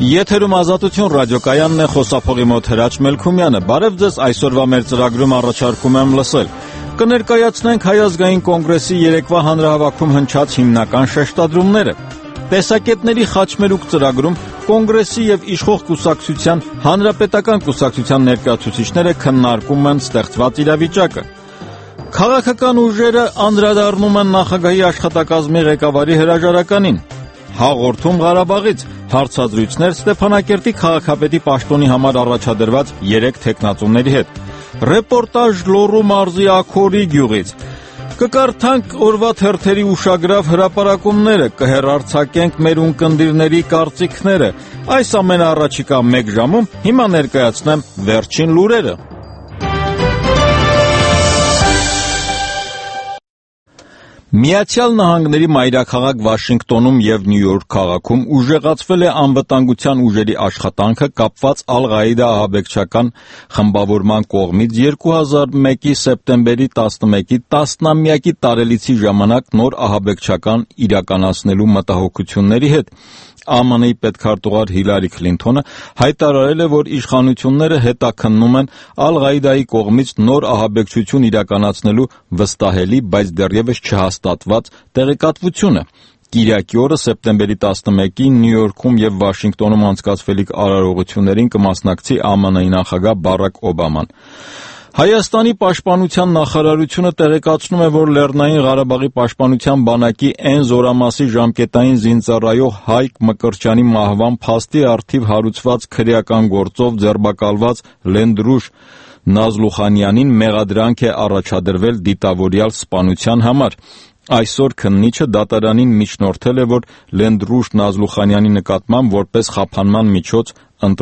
Եթերում Ազատություն ռադիոկայանն է, խոսափողի մոտ Հրաչ Մելքումյանը։ Բարև ձեզ, այսօրվա մեր ծրագրում առաջարկում եմ լսել. Կներկայացնենք Հայ ազգային կոնգրեսի երեկվա հանրահավաքում հնչած հիմնական շեշտադրումները։ Տեսակետների խաչմերուկ ծրագրում կոնգրեսի եւ իշխող կուսակցության հանրապետական կուսակցության ներկայացուցիչները քննարկում են ստեղծված իրավիճակը։ Քաղաքական ուժերը անդրադառնում են նախագահի աշխատակազմի ղեկավարի հրաժարականին։ Հաղորդում Ղարաբաղից հարցազրույցներ Ստեփանակերտի քաղաքապետի պաշտոնի համար առաջադրված 3 թեկնածուների հետ։ Ռեպորտաժ Լոռու մարզի Աքորի գյուղից։ Կկարդանք օրվա թերթերի ուշագրավ հրապարակումները, կհեռարձակենք մեր ունկնդիրների կարծիքները։ Այս ամենը առաջիկա 1 ժամում, հիմա ներկայացնեմ վերջին լուրերը։ Միացյալ Նահանգների մայրաքաղաք Վաշինգտոնում եւ Նյու Յորք քաղաքում ուժեղացվել է անվտանգության ուժերի աշխատանքը կապված Ալ-Ղաիդա ահաբեկչական խմբավորման կողմից 2001-ի սեպտեմբերի 11-ի 10-ամյակի տարելիցի ժամանակ նոր ահաբեկչական իրականացնելու մտահոգությունների հետ։ ԱՄՆ-ի պետքարտուղար Հիլարի Քլինթոնը հայտարարել է, որ իշխանությունները հետաքննում են Ալ-Ղաիդայի կողմից նոր ահաբեկչություն իրականացնելու վստահելի, բայց դեռևս չհաստատված տեղեկատվությունը։ Կիրակի օրը սեպտեմբերի 11-ին Նյու Յորքում եւ Վաշինգտոնում անցկացվելիք արարողություններին կմասնակցի ԱՄՆ-ի նախագահ Բարակ Օբաման։ Հայաստանի պաշտպանության նախարարությունը տեղեկացնում է, որ Լեռնային Ղարաբաղի պաշտպանության բանակի N զորամասի ժամկետային զինծառայող Հայկ Մկրտչյանի մահվան փաստի առթիվ հարուցված քրեական գործով ձերբակալված լենդրուժ Նազլուխանյանին մեղադրանք է առաջադրվել դիտավորյալ սպանության համար։ Այսօր քննիչը դատարանին միջնորդել է, որ Լենդրուժ Նազլուխանյանի նկատմամբ որպես խափանման միջոց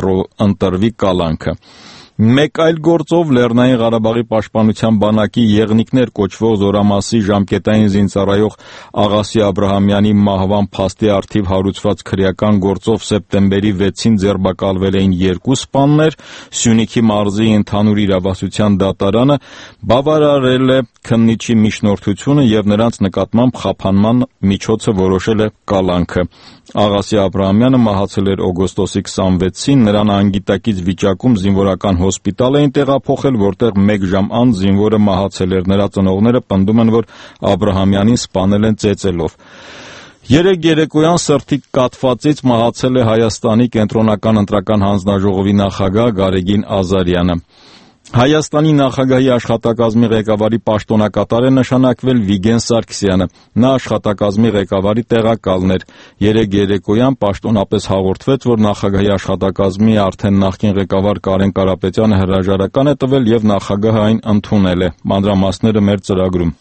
ընտրվի կալանքը։ Մեկ այլ գործով Լեռնային Ղարաբաղի պաշտպանության բանակի Եղնիկներ կոչվող զորամասի ժամկետային զինծառայող Աղասի Աբրահամյանի մահվան փաստի առթիվ հարուցված քրեական գործով սեպտեմբերի 6-ին ձերբակալվել էին 2 սպաներ։ Սյունիքի մարզի ընդհանուր իրավասության դատարանը բավարարել է քննիչի միջնորդությունը եւ նրանց նկատմամբ խափանման միջոցը որոշել է կալանքը։ Աղասի Աբրահամյանը մահացել էր օգոստոսի 26-ին, նրան անգիտակից վիճակում զինվորական հոսպիտալ էին տեղափոխել, որտեղ 1 ժամ անց զինվորը մահացել էր։ Նրա ծնողները պնդում են, որ Աբրահամյանին սպանել են ծեծելով։ Երեկ երեկոյան սրտի կաթվածից մահացել է Հայաստանի կենտրոնական ընտրական հանձնաժողովի նախագահ Գարեգին Ազարյանը։ Հայաստանի նախագահի աշխատակազմի ղեկավարի պաշտոնակատար է նշանակվել Վիգեն Սարգսյանը։ Նա աշխատակազմի ղեկավարի տեղակալն էր։ Երեկ երեկոյան պաշտոնապես հաղորդվեց, որ նախագահի աշխատակազմի արդեն նախկին ղեկավար Կարեն Կարապետյանը հրաժարական է տվել եւ նախագահը այն ընդունել է։ Մանրամասները մեր ծրագրում։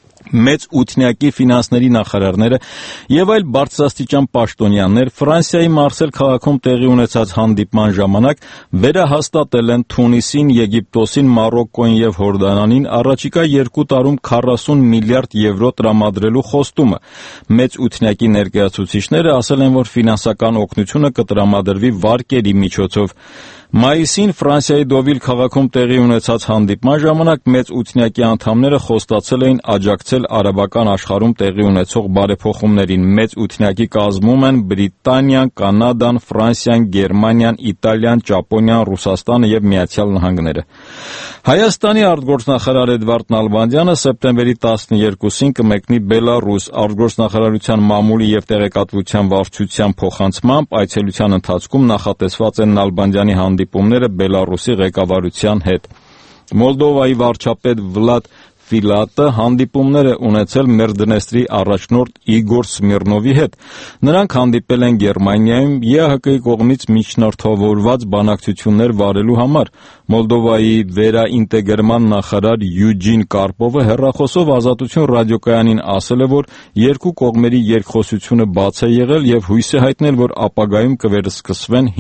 Մեծ ութնյակի ֆինանսների նախարարները եւ այլ բարձրաստիճան պաշտոնյաներ Ֆրանսիայի Մարսել քաղաքում տեղի ունեցած հանդիպման ժամանակ վերահաստատել են Թունիսին, Եգիպտոսին, Մարոկկոին եւ Հորդանանին առաջիկա 2 տարում 40 միլիարդ եվրո տրամադրելու խոստումը։ Մեծ ութնյակի ներկայացուցիչները ասել են, որ ֆինանսական օգնությունը կտրամադրվի վարկերի միջոցով։ Մայիսին Ֆրանսիայի Դովիլ քաղաքում տեղի ունեցած հանդիպման ժամանակ մեծ ութնյակի անդամները խոստացել էին աջակցել արաբական աշխարհում տեղի ունեցող բարեփոխումներին։ Մեծ ութնյակի կազմում են Բրիտանիան, Կանադան, Ֆրանսիան, Գերմանիան, Իտալիան, Ճապոնիան, Ռուսաստանը եւ Միացյալ Նահանգները։ Հայաստանի արտգործնախարար Էդվարդ Նալբանդյանը սեպտեմբերի 12-ին կմեկնի Բելարուս։ Արտգործնախարարության մամուլի եւ տեղեկատվության վարչության փոխանցմամբ այցելության ընթացքում նախատեսված են Նալբանդյանի հանդիպումները Բելարուսի ղեկավարության հետ։ Մոլդովայի վարչապետ Վլադ Ֆիլատը հանդիպումներ է ունեցել Մերդնեստրի առաջնորդ Իգոր Սմիրնովի հետ։ Նրանք հանդիպել են Գերմանիայում ԵԱՀԿ-ի կողմից միջնորդավորված բանակցություններ վարելու համար։ Մոլդովայի վերաինտեգրման նախարար Յուջին Կարպովը հեռախոսով Ազատություն ռադիոկայանին ասել է, որ երկու կողմերի երկխոսությունը բաց է եղել եւ հույս է հայտնել, որ ապագայում կվերսկսվեն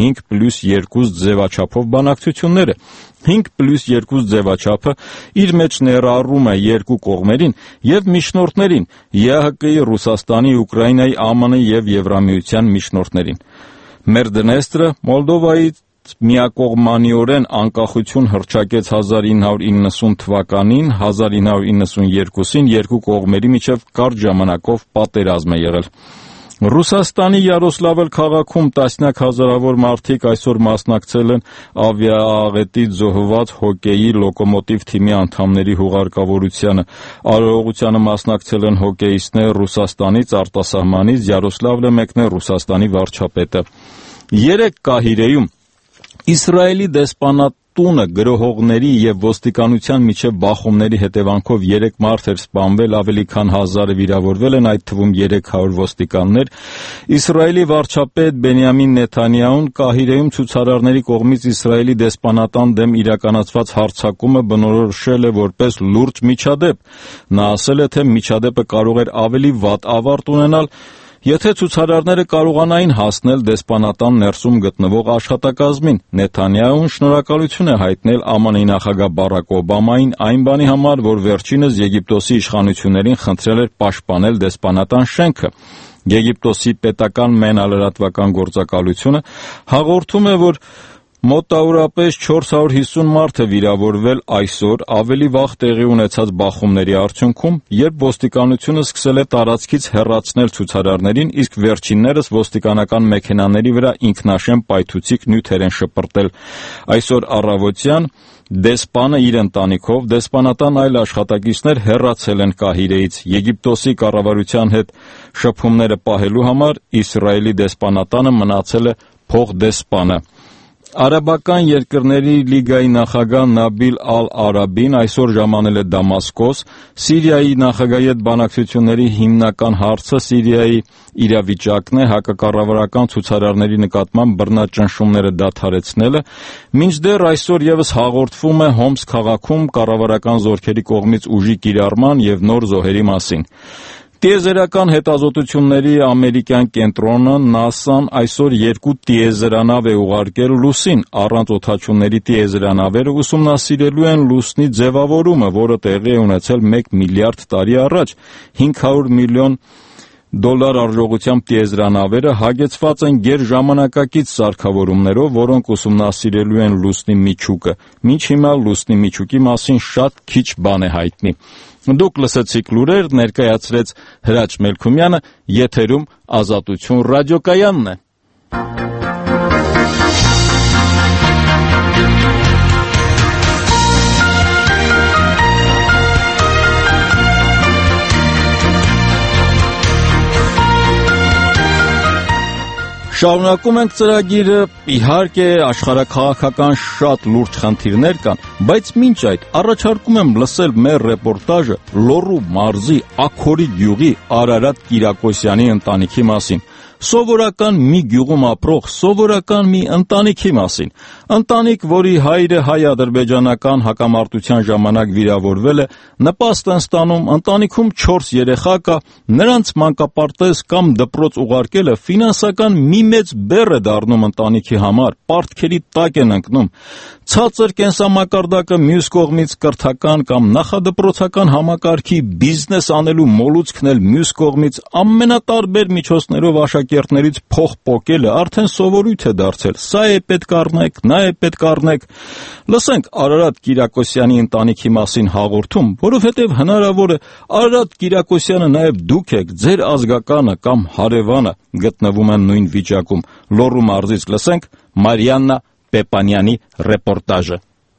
5+2 ձևաչափով բանակցությունները։ 5+2 ձևաչափը իր մեջ ներառում է երկու կողմերին եւ միջնորդներին՝ ԵԱՀԿ-ի, Ռուսաստանի, Ուկրաինայի, ԱՄՆ-ի եւ Եվրամիության միջնորդներին։ Մերդնեստրը Մոլդովայի միակողմանիորեն անկախություն հռչակեց 1990 թվականին, 1992-ին երկու կողմերի միջև կարճ ժամանակով պատերազմ է եղել։ Ռուսաստանի Յարոսլավլ քաղաքում տասնյակ հազարավոր մարդիկ այսօր մասնակցել են ավիաաղետից զոհված հոկեյի լոկոմոտիվ թիմի անդամների հուղարկավորությանը։ Արարողությանը մասնակցել են հոկեյիստներ Ռուսաստանից, արտասահմանից, Յարոսլավլը մեկն է Ռուսաստանի վարչապետը։ Երեկ Կահիրեում Իսրայելի դեսպանատունը գրոհողների եւ ոստիկանության միջև բախումների հետևանքով 3 մարդ էր սպանվել, ավելի քան 1000-ը վիրավորվել են, այդ թվում 300 ոստիկաններ։ Իսրայելի վարչապետ Բենյամին Նեթանյահուն Կահիրեում ցուցարարների կողմից Իսրայելի դեսպանատան դեմ իրականացված հարձակումը բնորոշել է որպես լուրջ միջադեպ։ Նա ասել է, թե միջադեպը կարող էր ավելի վատ ավարտ ունենալ, եթե ցուցարարները կարողանային հասնել դեսպանատան ներսում գտնվող աշխատակազմին։ Նեթանյահուն շնորհակալություն է հայտնել ԱՄՆ-ի նախագահ Բարաք Օբամային այն բանի համար, որ վերջինս Եգիպտոսի իշխանություններին խնդրել էր պաշտպանել դեսպանատան շենքը։ Եգիպտոսի պետական մենալրատվական գործակալությունը հաղորդում է, որ մոտավորապես 450 մարդ է վիրավորվել այսօր ավելի վաղ տեղի ունեցած բախումների արդյունքում, երբ ոստիկանությունը սկսել է տարածքից հեռացնել ցուցարարներին, իսկ վերջիններս ոստիկանական մեքենաների վրա ինքնաշեն պայթուցիկ նյութեր են շպրտել։ Այսօր առավոտյան դեսպանը իր ընտանիքով, դեսպանատան այլ աշխատակիցներ հեռացել են Կահիրեից։ Եգիպտոսի կառավարության հետ շփումները պահելու համար Իսրայելի դեսպանատանը մնացել է փոխդեսպանը։ Արաբական երկրների լիգայի նախագահ Նաբիլ Ալ-Արաբին այսօր ժամանել է Դամասկոս։ Սիրիայի նախագահի հետ բանակցությունների հիմնական հարցը Սիրիայի իրավիճակն է, հակակառավարական ցուցարարների նկատմամբ բռնաճնշումները դադարեցնելը։ Մինչդեռ այսօր եւս հաղորդվում է Հոմս քաղաքում կառավարական զորքերի կողմից ուժի կիրառման եւ նոր զոհերի մասին։ Տիեզերական հետազոտությունների ամերիկյան կենտրոնը ՆԱՍԱ-ն այսօր 2 տիեզերանավ է ուղարկել լուսին։ Առանց օդաչուների տիեզերանավերը ուսումնասիրելու են լուսնի ձևավորումը, որը տեղի է ունեցել 1 միլիարդ տարի առաջ։ $500 միլիոն արժողությամբ տիեզերանավերը հագեցված են գերժամանակակից սարքավորումներով, որոնք ուսումնասիրելու են լուսնի միջուկը։ Մինչ հիմա լուսնի միջուկի մասին շատ քիչ բան է հայտնի։ Դուք լսեցիք լուրեր, ներկայացրեց Հրաչ Մելքումյանը, եթերում Ազատություն ռադիոկայանն է։ Շարունակում ենք ծրագիրը, իհարկե աշխարհաքաղաքական շատ լուրջ խնդիրներ կան, բայց մինչ այդ առաջարկում եմ լսել մեր ռեպորտաժը Լոռու մարզի Աքորի գյուղի Արարատ Կիրակոսյանի ընտանիքի մասին։ Սովորական մի գյուղում ապրող սովորական մի ընտանիքի մասին։ Ընտանիք, որի հայրը հայ-ադրբեջանական հակամարտության ժամանակ վիրավորվել է, նպաստ են ստանում, ընտանիքում 4 երեխա կա, նրանց մանկապարտեզ կամ դպրոց ուղարկելը ֆինանսական մի մեծ բեռ է դառնում ընտանիքի համար, պարտքերի տակ են ընկնում։ Ցածր կենսամակարդակը մյուս կողմից կրթական կամ նախադպրոցական համակարգի բիզնես անելու մոլուցքն էլ մյուս կողմից ամենատարբեր միջոցներով աշակերտներից փող պոկելը արդեն սովորույթ է դարձել։ Սա է պետք առնեք, նա է պետք առնեք։ Լսենք Արարատ Կիրակոսյանի ընտանիքի մասին հաղորդում, որովհետև հնարավոր է Արարատ Կիրակոսյանը նաև դուք եք, ձեր ազգականը կամ հարևանը գտնվում են նույն վիճակում։ Լոռու մարզից լսենք Մարիաննա Պեպանյանի ռեպորտաժը։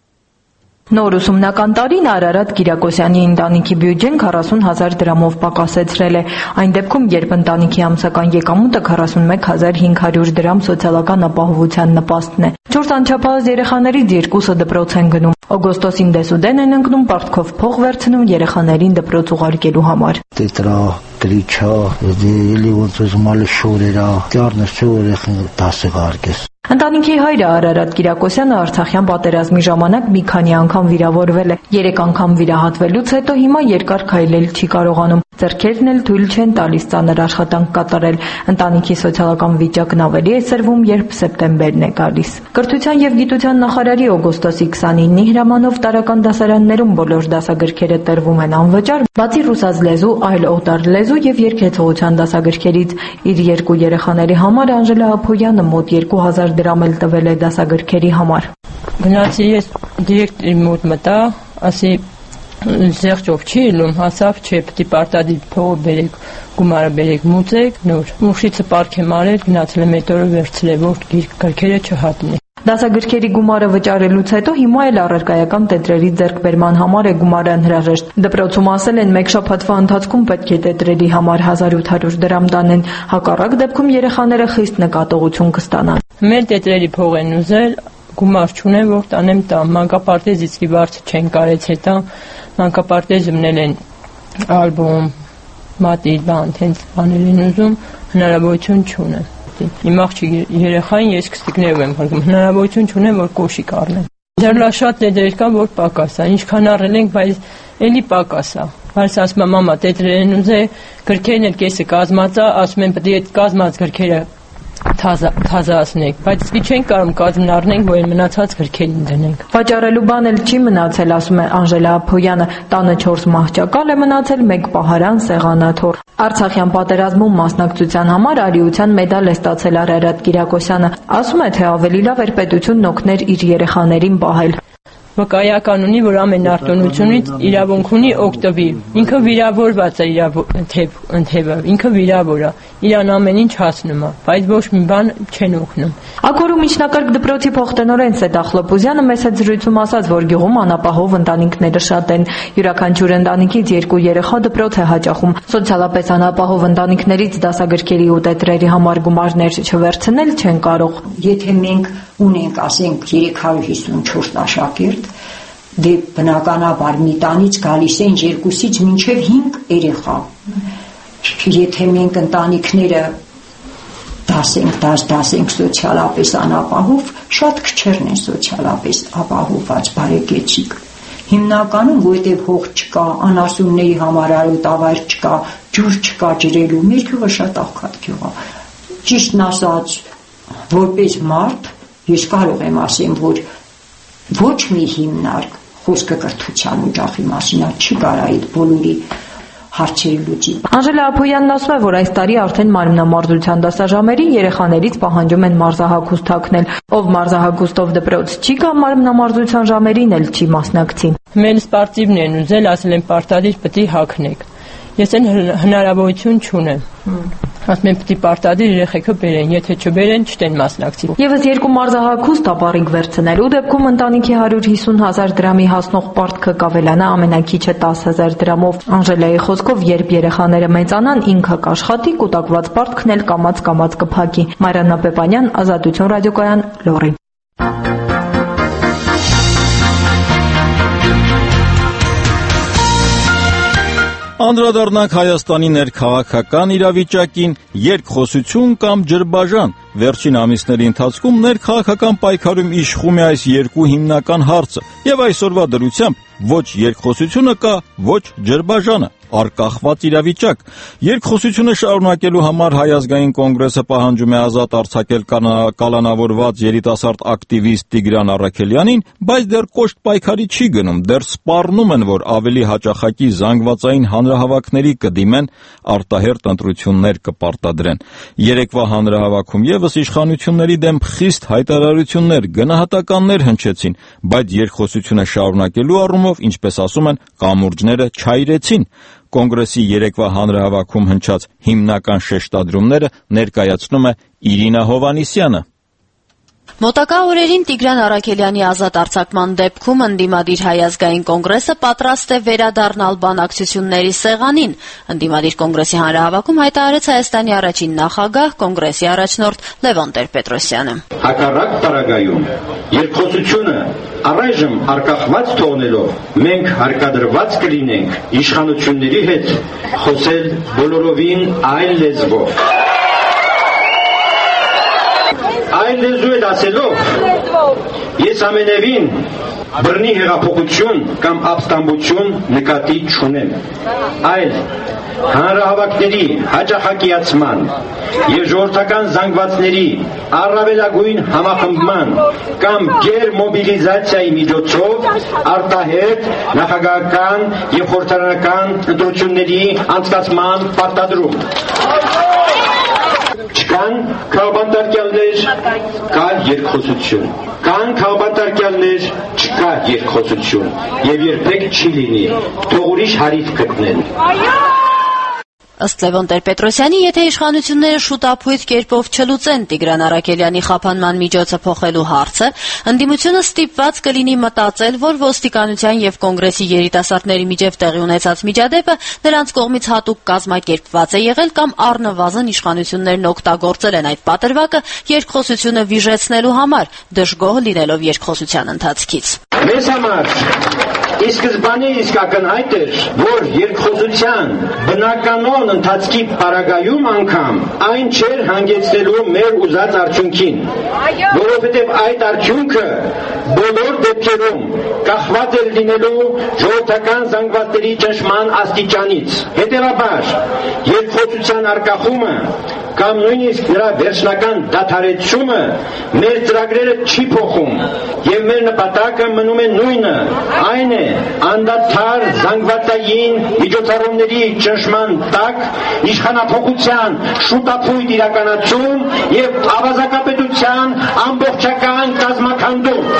Նոր ուսումնական տարին Արարատ Կիրակոսյանի ընտանիքի բյուջեն 40,000 դրամով պակասեցրել է։ Այն դեպքում, երբ ընտանիքի ամսական եկամուտը 41,500 դրամ սոցիալական ապահովության նպաստն է։ 4 անչափահաս երեխաներից 2-ը դպրոց են գնում։ Օգոստոսին դեսուդեն են ընկնում, պարտքով փող վերցնում երեխաներին դպրոց ուղարկելու համար։ Крича, или вот взмали шурера, тярнешь шурера, тасыгարկес. Ընտանիքի հայրը Արարատ Կիրակոսյանը Արցախյան պատերազմի ժամանակ մի քանի անգամ վիրավորվել է։ 3 անգամ վիրահատվելուց հետո հիմա երկար քայլել չի կարողանում։ Ձեռքերն էլ թույլ չեն տալիս ծանր աշխատանք կատարել։ Ընտանիքի սոցիալական վիճակն ավելի է սրվում, երբ սեպտեմբերն է գալիս։ Կրթության և գիտության նախարարի օգոստոսի 29-ի հրամանով տարրական դասարաններում բոլոր դասագրքերը տրվում են անվճար, բացի ռուսաց լեզու, այլ օտար լեզու և երգեցողության դասագրքերից։ Իր 2 երեխաների համար Անժելա Ափոյանը մոտ 2000 դրամ էլ տվել է դասագրքերի համար։ Գնացի ես դիրեկտորի մոտ մտա, ասի Զեղչով չի ելում, հասավ չէ, պետք է պարտադիր փողը բերեք, գումարը բերեք, մուծեք, նոր։ Ուշիցը պարկ եմ արել, գնացել եմ այդ օրը վերցրել, որ գրքերը չհատնի։ Դասագրքերի գումարը վճարելուց հետո հիմա էլ առարկայական տետրերի ձեռքբերման համար է գումարը անհրաժեշտ։ Դպրոցում ասել են մեկ շաբաթվա ընթացքում պետք է տետրերի համար 1800 դրամ տանեն, հակառակ դեպքում երեխաները խիստ նկատողություն կստանան։ Մեր տետրերի փող են ուզել, գումար չունեմ, որ տանեմ տամ, մանկապարտեզից բարձր չեն կարեց հետա, մանկապարտեզումնել են ալբոմ, մատիր, բան, տենց բաներ են ուզում, հնարավորություն չունեմ։ Իմ աղջիկ երեխային ես կստիկներով եմ հարգում, հնարավորություն չունեմ, որ կոշիկ առնեմ։ Ձեր շատ տետրեր կա, որ պակաս է, ինչքան առել ենք, բայց էլի պակաս է։ Բայց ասում եմ, մամա, տետրեր են ուզել, գրքերն էլ կեսը կազմած է, ասում եմ, պետք է այդ կազմած գրքերը թազացնենք, բայց իսկի չենք կարող կազմն առնենք, որ մնացած գրքերին դնենք։ Վաճառելու բան էլ չի մնացել, ասում է Անժելա Ափոյանը, տանը 4 մահճակալ է մնացել, 1 պահարան սեղանաթոռ։ Արցախյան պատերազմում մասնակցության համար արիության մեդալ է ստացել Արարատ Կիրակոսյանը, ասում է, թե ավելի լավ էր պետությունն օգներ իր երեխաներին պահել։ Վկայական ունի, որ ամեն արտոնությունից իրավունք ունի օգտվի։ Ինքը վիրավորված է ընթևը, ինքը վիրավոր է, իրան ամեն ինչ հասնում է, բայց ոչ մի բան չեն օգնում։ Աքորու միջնակարգ դպրոցի փոխտնօրեն Սեդա Խլոպուզյանը մեծ հետ զրույցում ասաց, որ գյուղում անապահով ընտանիքները շատ են։ Յուրաքանչյուր ընտանիքից 2 երեխա դպրոց է հաճախում։ Սոցիալապես անապահով ընտանիքներից դասագրքերի ու տետրերի համար գումարներ չվերցնել չեն կարող։ Եթե մենք ունենք, ասենք 354 աշակերտ, դե բնականաբար մի տանից գալիս են 2-ից մինչև 5 երեխա։ Եթե մենք ընտանիքները 10 ենք սոցիալապես անապահով, շատ քչերն են սոցիալապես ապահովված բարեկեցիկ։ Հիմնականում, որտեղ հող չկա, անասունների համար արոտավայր չկա, ջուր չկա ջրելու, մեր գյուղը շատ աղքատ գյուղ է։ Ճիշտն ասած, որպես մարդ ես կարող եմ ասեմ, որ ոչ մի հիմնարկ խոսքը կրթության օջախի մասին չի կարող այդ բոլորի հարցերի լուծի։ Անժելա Ափոյանն ասում է, որ այս տարի արդեն մարմնամարզության դասաժամերին երեխաներից պահանջում են մարզահագուստ թաքնել։ Ով մարզահագուստով դպրոց չի գա, մարմնամարզության ժամերին էլ չի մասնակցի։ Մեր սպարտիվն են ուզել, ասել են պարտադիր պետք է հագնեք։ Ես այն հնարավորություն չունեմ։ Ասում եմ, պետք է պարտադիր երեխեքը բերեն, եթե չբերեն, չտեն մասնակցի։ Եվս 2 մարզահագուստ ապառիկ վերցնելու դեպքում ընտանիքի 150,000 դրամի հասնող պարտքը կավելանա ամենաքիչը 10,000 դրամով։ Անժելայի խոսքով, երբ երեխաները մեծանան, ինքը կաշխատի, կուտակված պարտքն էլ կամաց կփակի։ Մարիաննա Պեպանյան, Ազատություն ռադիոկայան, Լոռի։ Անդրադառնանք Հայաստանի ներքաղաքական իրավիճակին, երկխոսություն կամ ջրբաժան։ Վերջին ամիսների ընթացքում ներքաղաքական պայքարում իշխում է այս 2 հիմնական հարցը, եւ այսօրվա դրությամբ ոչ երկխոսությունը կա, ոչ ջրբաժանը, արկախված իրավիճակ։ Երկխոսությունը շարունակելու համար Հայ ազգային կոնգրեսը պահանջում է ազատ արձակել կալանավորված երիտասարդ ակտիվիստ Տիգրան Առաքելյանին, բայց դեռ կոշտ պայքարի չի գնում, դեռ սպառնում են, որ ավելի հաճախակի զանգվածային հանրահավաքների կդիմեն, արտահերթ ընտրություններ կպարտադրեն։ Երեկվա հանրահավաքում եւս իշխանությունների դեմ խիստ հայտարարություններ, գնահատականներ հնչեցին, բայց երկխոսությունը շարունակելու առումով, ինչպես ասում են, կամուրջները չայրեցին։ Կոնգրեսի երեկվա հանրահավաքում հնչած հիմնական շեշտադրումները ներկայացնում է Իրինա Հովանիսյանը։ Մոտակա օրերին Տիգրան Առաքելյանի ազատ արձակման դեպքում ընդդիմադիր Հայ ազգային կոնգրեսը պատրաստ է վերադառնալ բանակցությունների սեղանին։ Ընդդիմադիր կոնգրեսի հանրահավաքում հայտարարեց Հայաստանի առաջին նախագահ, կոնգրեսի առաջնորդ Լևոն Տեր-Պետրոսյանը։ Հակառակ պարագայում երկխոսությունը առայժմ արկախված թողնելով մենք հարկադրված կլինենք իշխանությունների հետ խոսել բոլորովին այլ լեզվով։ Այլ լեզու էլ ասելով ես ամենևին բռնի հեղափոխություն կամ ապստամբություն նկատի չունեմ, այլ հանրահավաքների հաճախակիացման եւ ժողովրդական զանգվածների առավելագույն համախմբման կամ գերմոբիլիզացիայի միջոցով արտահերթ նախագահական եւ խորհրդարանական ընտրությունների անցկացման պարտադրում։ Չկան քաղբանտարկյալներ, կա երկխոսություն։ Կան քաղբանտարկյալներ, չկա երկխոսություն եւ երբեք չի լինի, թող ուրիշ հարիվ գտնեն։ Ըստ Լևոն Տեր-Պետրոսյանի, եթե իշխանությունները շուտապույտ կերպով չլուծեն Տիգրան Առաքելյանի խափանման միջոցը փոխելու հարցը, ընդդիմությունը ստիպված կլինի մտածել, որ ոստիկանության եւ կոնգրեսի երիտասարդների միջև տեղի ունեցած միջադեպը նրանց կողմից հատուկ կազմակերպված է եղել կամ առնվազն իշխանություններն օգտագործել են այդ պատրվակը երկխոսությունը վիժեցնելու համար, դժգոհ լինելով երկխոսության ընթացքից։ Մեզ համար ի սկզբանե իսկ ակնհայտ էր, որ երկխոսության բնականon ընթացքի պարագայում անգամ այն չէր հանգեցնելու մեր ուզած արդյունքին, որովհետև այդ արդյունքը բոլոր դեպքերում կախված էր լինելու ժողովրդական զանգվածների ճնշման աստիճանից։ Հետևաբար, երկխոսության արկախումը կամ նույնիսկ նրա վերջնական դադարեցումը մեր ծրագրերը չի փոխում եւ մեր նպատակը մնում է նույնը, այն է անդադար զանգվածային միջոցառումների ճնշման տակ իշխանափոխության շուտապույտ իրականացում եւ ավազակապետության ամբողջական կազմաքանդում։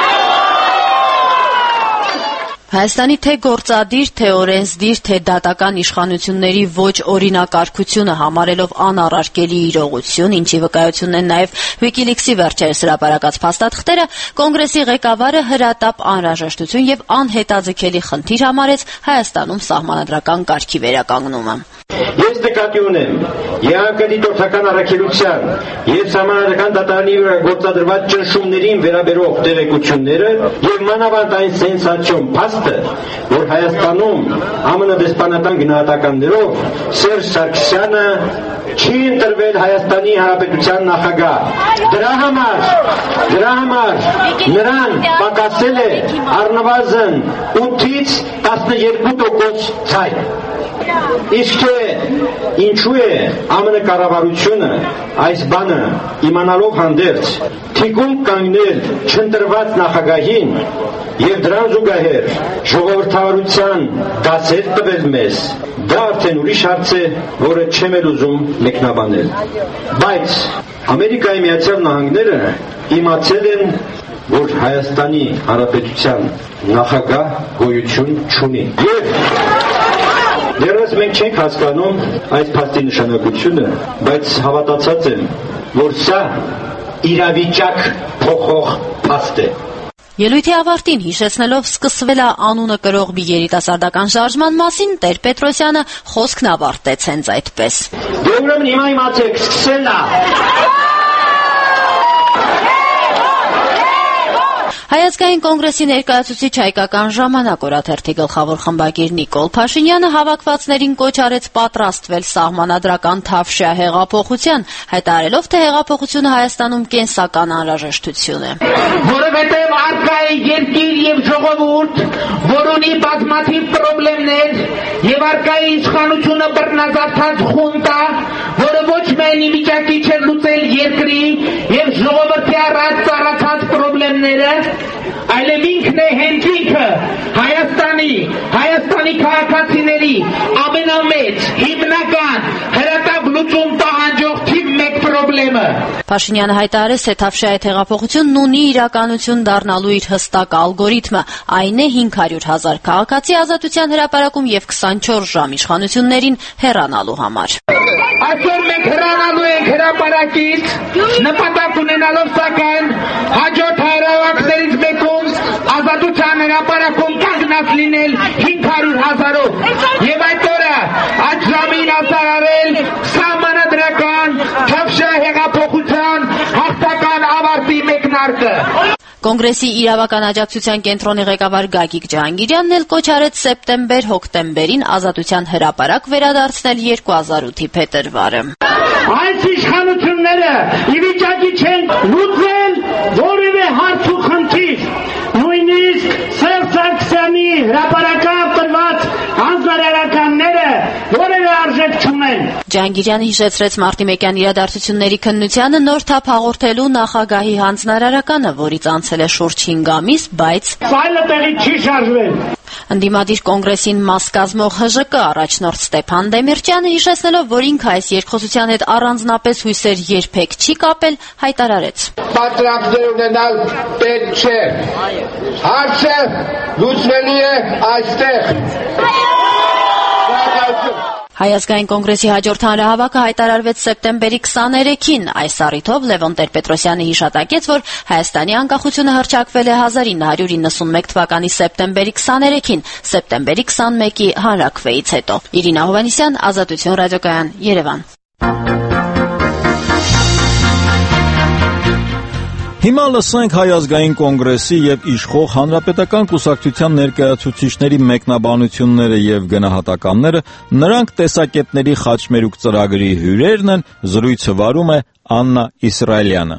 Հայաստանի թե գործադիր, թե օրենսդիր, թե դատական իշխանությունների ոչ օրինակարգությունը համարելով անառարկելի իրողություն, ինչի վկայությունն են նաև Wikileaks-ի վերջերս հրապարակած փաստաթղթերը, կոնգրեսի ղեկավարը հրատապ անհրաժեշտություն եւ անհետաձգելի խնդիր համարեց Հայաստանում սահմանադրական կարգի վերականգնումը։ Ես նկատի ունեմ ԵԱՀԿ դիտորդական առաքելության եւ սահմանադրական դատարանի վրա գործադրված ճնշումներին վերաբերող տեղեկությունները եւ մանավանդ այն սենսացիոն փաստը, որ Հայաստանում ԱՄՆ դեսպանատան գնահատականներով Սերժ Սարգսյանը չի ընտրվել Հայաստանի Հանրապետության նախագահ։ Դրա համար նրան պակասել է առնվազն 8-ից 12% ցայ։ Իսկ թե ինչու է ԱՄՆ կառավարությունը այս բանը իմանալով հանդերձ թիկուն կանգնել չընտրված նախագահին եւ դրան զուգահեռ ժողովրդավարության դասեր տվել մեզ, դա արդեն ուրիշ հարց է, որը չեմ էլ ուզում մեկնաբանել։ Բայց Ամերիկայի Միացյալ Նահանգները իմացել են, որ Հայաստանի Հանրապետության նախագահ գոյություն չունի։ Եվ դեռևս մենք չենք հասկանում այս փաստի նշանակությունը, բայց հավատացած եմ, որ սա իրավիճակ փոխող փաստ է։ Ելույթի ավարտին հիշեցնելով սկսվելա անունը կրող մի երիտասարդական շարժման մասին, Տեր-Պետրոսյանը խոսքն ավարտեց հենց այդպես։ Դե ուրեմն հիմա իմացեք, սկսելա։ Հայազգային կոնգրեսի ներկայացուցիչ Հայկական ժամանակ օրաթերթի գլխավոր խմբագիր Նիկոլ Փաշինյանը հավաքվածներին կոչ արեց պատրաստվել սահմանադրական թավշյա հեղափոխության, հայտարարելով, թե հեղափոխությունը Հայաստանում կենսական անհրաժեշտություն է։ Որովհետև առկա է երկիր եւ ժողովուրդ, որ ունի բազմաթիվ խնդիրներ եւ առկա է իշխանությունը բռնազավթած խունտա, որը ոչ միայն ի վիճակի չէ լուծել երկրի եւ ժողովրդի առած ծառացած խնդիրները, այլև ինքն է հենց ինքը Հայաստանի քաղաքացիների ամենամեծ հիմնական հրատապ լուծում պահանջող թիվ 1 խնդրը։ Փաշինյանը հայտարարեց, թե Թավշյայի հեղափոխությունն ունի իրականություն դառնալու իր հստակ ալգորիթմը, այն է 500,000 քաղաքացի ազատության հրապարակում եւ 24 ժամ իշխանություններին հեռանալու համար։ Այսօր մենք հեռանալու ենք հրապարակից, նպատակ ունենալով սակայն հաջորդ հայրավակներից մեկում ազատության հրապարակում կանգնած լինել 500,000-ով եւ այդ օրը այդ ժամին ասարարել սահմանադրական Թավշյա հեղափոխության հաղթական ավարտի մեկնարկը։ Կոնգրեսի իրավական աջակցության կենտրոնի ղեկավար Գագիկ Ջահանգիրյանն էլ կոչ արեց սեպտեմբեր-հոկտեմբերին ազատության հրապարակ վերադարձնել 2008-ի փետրվարը։ Այս իշխանությունները ի վիճակի չեն լուծել որևէ հարց ու խնդիր, նույնիսկ Սերժ Սարգսյանի հրապարակավ տրված հանձնարարականները որևէ արժեք չունեն։ Ջահանգիրյանը հիշեցրեց մարտի 1-յան իրադարձությունների քննությանը նոր թափ հաղորդելու նախագահի հանձնարարականը, որից անցել է շուրջ 5 ամիս, բայց Ֆայլը տեղի չի շարժվել։ Ընդդիմադիր կոնգրեսին մաս կազմող ՀԺԿ առաջնորդ Ստեփան Դեմիրճյանը հիշեցնելով, որ ինքը այս երկխոսության հետ առանձնապես հույսեր երբեք չի կապել, հայտարարեց. Պատրաստներ ունենալ պետք չէ։ Հարցը լուծվելի է այստեղ։ Հայ ազգային կոնգրեսի հաջորդ հանրահավաքը հայտարարվեց սեպտեմբերի 23-ին։ Այս առիթով Լևոն Տեր-Պետրոսյանը հիշատակեց, որ Հայաստանի անկախությունը հռչակվել է 1991 թվականի սեպտեմբերի 23-ին, սեպտեմբերի 21-ի հանրաքվեից հետո։ Իրինա Հովհաննիսյան, Ազատություն ռադիոկայան, Երևան։ Հիմա լսենք Հայ ազգային կոնգրեսի եւ իշխող հանրապետական կուսակցության ներկայացուցիչների մեկնաբանությունները եւ գնահատականները, նրանք տեսակետների խաչմերուկ ծրագրի հյուրերն են, զրույցը վարում է Աննա Իսրայելյանը։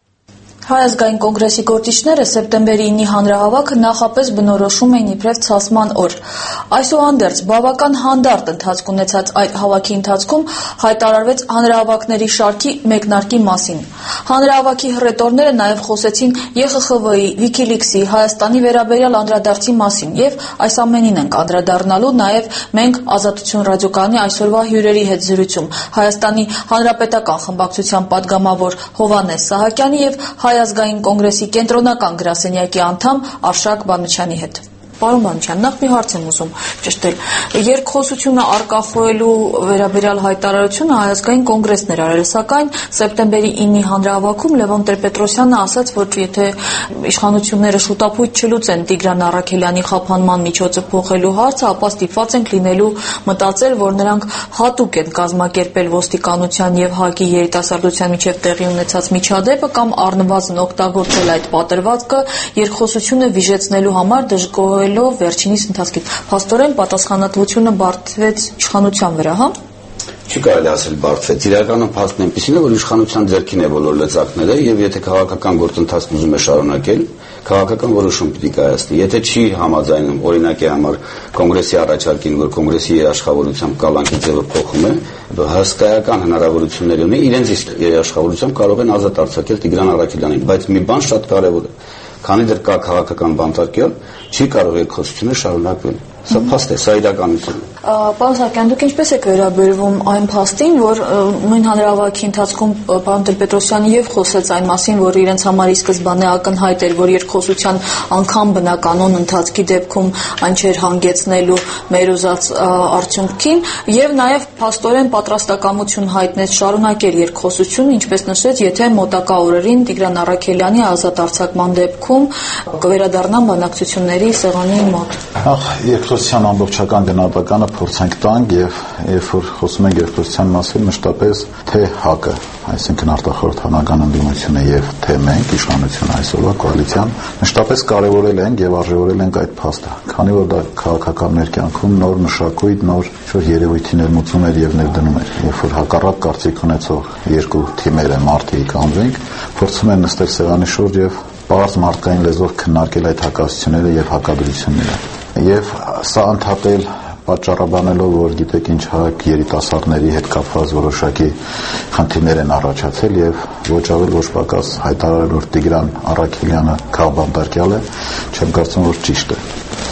Հայ ազգային կոնգրեսի գործիչները սեպտեմբերի 9-ի հանրահավաքը նախապես բնորոշում էին իբրև ցասման օր։ Այսուհանդերձ բավական հանդարտ ընթացք ունեցած այդ հավաքի ընթացքում հայտարարվեց հանրահավաքների շարքի մեկնարկի մասին։ Հանրահավաքի հռետորները նաև խոսեցին ԵԽԽՎ-ի, Wikileaks-ի, Հայաստանի վերաբերյալ անդրադարձի մասին եւ այս ամենին ենք անդրադառնալու նաև մենք Ազատություն ռադիոկայանի այսօրվա հյուրերի հետ զրույցում Հայաստանի հանրապետական խմբակցության падգամավոր Հովհաննես Սահակյանի եւ Հայ ազգային կոնգրեսի կենտրոնական գրասենյակի անդամ Արշակ Բանուչյանի հետ։ Պարոն Բանուչյան, նախ մի հարց եմ ուզում ճշտել։ Երկխոսությունը արկախոյելու վերաբերյալ հայտարարությունը Հայ ազգային կոնգրեսն էր արել, սակայն սեպտեմբերի 9-ի հանրահավաքում Լևոն Տեր-Պետրոսյանը ասաց, որ եթե իշխանությունները շուտապույտ չլուծեն Տիգրան Առաքելյանի խափանման միջոցը փոխելու հարցը, ապա ստիպված ենք լինելու մտածել, որ նրանք հատուկ են կազմակերպել ոստիկանության եւ ՀԱԿ-ի երիտասարդության միջև տեղի ունեցած միջադեպը կամ առնվազն օգտագործել այդ պատրվածքը երկխոսությունը վիժեցնելու համար դժգոհելով վերջինիս ընթացքից։ Փաստորեն պատասխանատվությունը բարդվեց իշխանության վրա, հա? Չի կարելի ասել բարդվեց։ Իրականում փաստն այնպեսին է, որ իշխանության ձեռքին է բոլոր լծակները եւ եթե քաղաքական գործընթացն ուզում է շարունակել, քաղաքական որոշում պիտի կայացնի։ Եթե չի համաձայնում, օրինակի համար կոնգրեսի առաջարկին, որ կոնգրեսի երաշխավորությամբ կալանքի ձևը փոխում է, հսկայական հնարավորություններ ունի, իրենց երաշխավորությամբ կարող են ազատ արձակել Տիգրան Առաքելյանին, բայց մի բան շատ կարեւոր է։ Քանի դեռ կա քաղաքական բանտարկյալ, չի կարող երկխոսությունը շարունակվել։ Սա փաստ է, սա իրականություն է։ Պարոն Սահակյան, դուք ինչպես եք վերաբերվում այն փաստին, որ նույն հանրահավաքի ընթացքում պարոն Տեր-Պետրոսյանը եւ խոսեց այն մասին, որ իրենց համար ի սկզբանե ակնհայտ էր, որ երկխոսության անգամ բնականon ընթացքի դեպքում այն չէր հանգեցնելու մեր ուզած արդյունքին, եւ նաեւ փաստորեն պատրաստակամություն հայտնեց շարունակել երկխոսությունը, ինչպես նշեց, եթե մոտակա օրերին Տիգրան Առաքելյանի ազատ արձակման դեպքում կվերադառնան բանակցությունների սեղանի մոտ։ Երկխոսության ամբողջական գնահատականը փորձենք տանք եւ երբ որ խոսում ենք երկխոսության մասին, մշտապես թե ՀԱԿ-ը, այսինքն արտախորհրդանական ընդդիմությունը եւ թե մենք իշխանությունը այսօրվա կոալիցիան մշտապես կարեւորել ենք եւ արժեւորել ենք այդ փաստը, քանի որ դա քաղաքական մեր կյանքում նոր մշակույթ, նոր երևույթի ներմուծում էր եւ ներդնում էր։ Երբ որ հակառակ կարծիք ունեցող երկու թիմերը մարդիկ անվենք, փորձում են նստել սեղանի շուրջ եւ բարձ մարդկային լեզվով քննարկել այդ հակասությունները եւ հակադրությունները։ Եվ սա ընդհատել պատճառաբանելով, որ գիտեք ինչ ՀԱԿ երիտասարդների հետ կապված որոշակի խնդիրներ են առաջացել եւ ոչ ավել ոչ պակաս հայտարարել, որ Տիգրան Առաքելյանը քաղբանտարկյալ է, չեմ կարծում, որ ճիշտ է։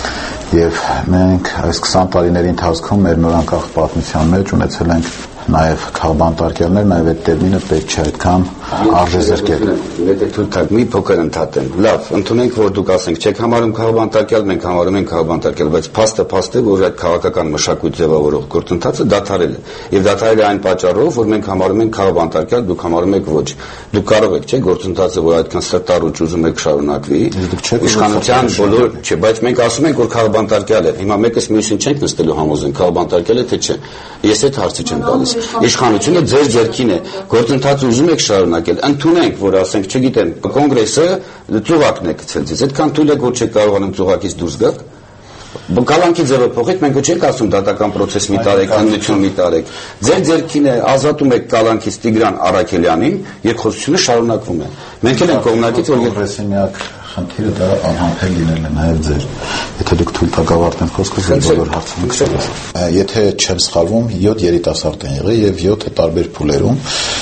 Եվ մենք այս 20 տարիների ընթացքում մեր նորանկախ պատմության մեջ ունեցել ենք նաև քաղբանտարկյալներ, նաև այդ տերմինը պետք չէ այդքան արժեզրկել։ Եթե թույլ տաք մի փոքր ընդհատեմ։ Լավ, ընդունենք, որ դուք ասենք, չեք համարում քաղբանտարկյալ, մենք համարում ենք քաղբանտարկյալ, բայց փաստը որ այդ քաղաքական մշակույթ ձևավորող գործընթացը դադարել է։ Եվ դադարել է այն պատճառով, որ մենք համարում ենք քաղբանտարկյալ, դուք համարում եք ոչ։ Դուք կարող եք, չէ՞, գործընթացը, որ այդքան սրտառուչ ուզում եք շարունակվի, իշխանության բոլոր, չէ, բայց մենք ասում ենք, որ քաղբանտարկյալ է։ Հիմա մեկս մյուսին չենք նստելու համոզենք, քաղբանտարկյալ է թե չէ։ Ես այդ հարցը չեմ տալիս։ Իշխանությունը ձեր ձեռքին է, գործընթացը ուզում եք շարունակել, ընդունենք, որ ասենք, չգիտեմ, կոնգրեսը ծուղակն է գցել ձեզ, այդքան թույլ եք, որ չեք կարողանում ծուղակից դուրս գաք, կալանքի ձևը փոխեք, մենք չենք ասում դատական պրոցես մի տարեք, քննություն մի տարեք, ձեր ձեռքին է, ազատում եք կալանքից Տիգրան Առաքելյանին, երկխոսությունը շարունակվում է։ Մենք էլ ենք կողմնակից, որ կոնգրեսի միակ խնդիրը դա անհամբեր լինելն է նաև ձեր։ Եթե դուք թույլ տաք ավարտեմ խոսքս, բոլոր հարցերից։ Եթե չեմ սխալվում, 7 երիտասարդ են եղել եւ 7 տարբեր փուլերում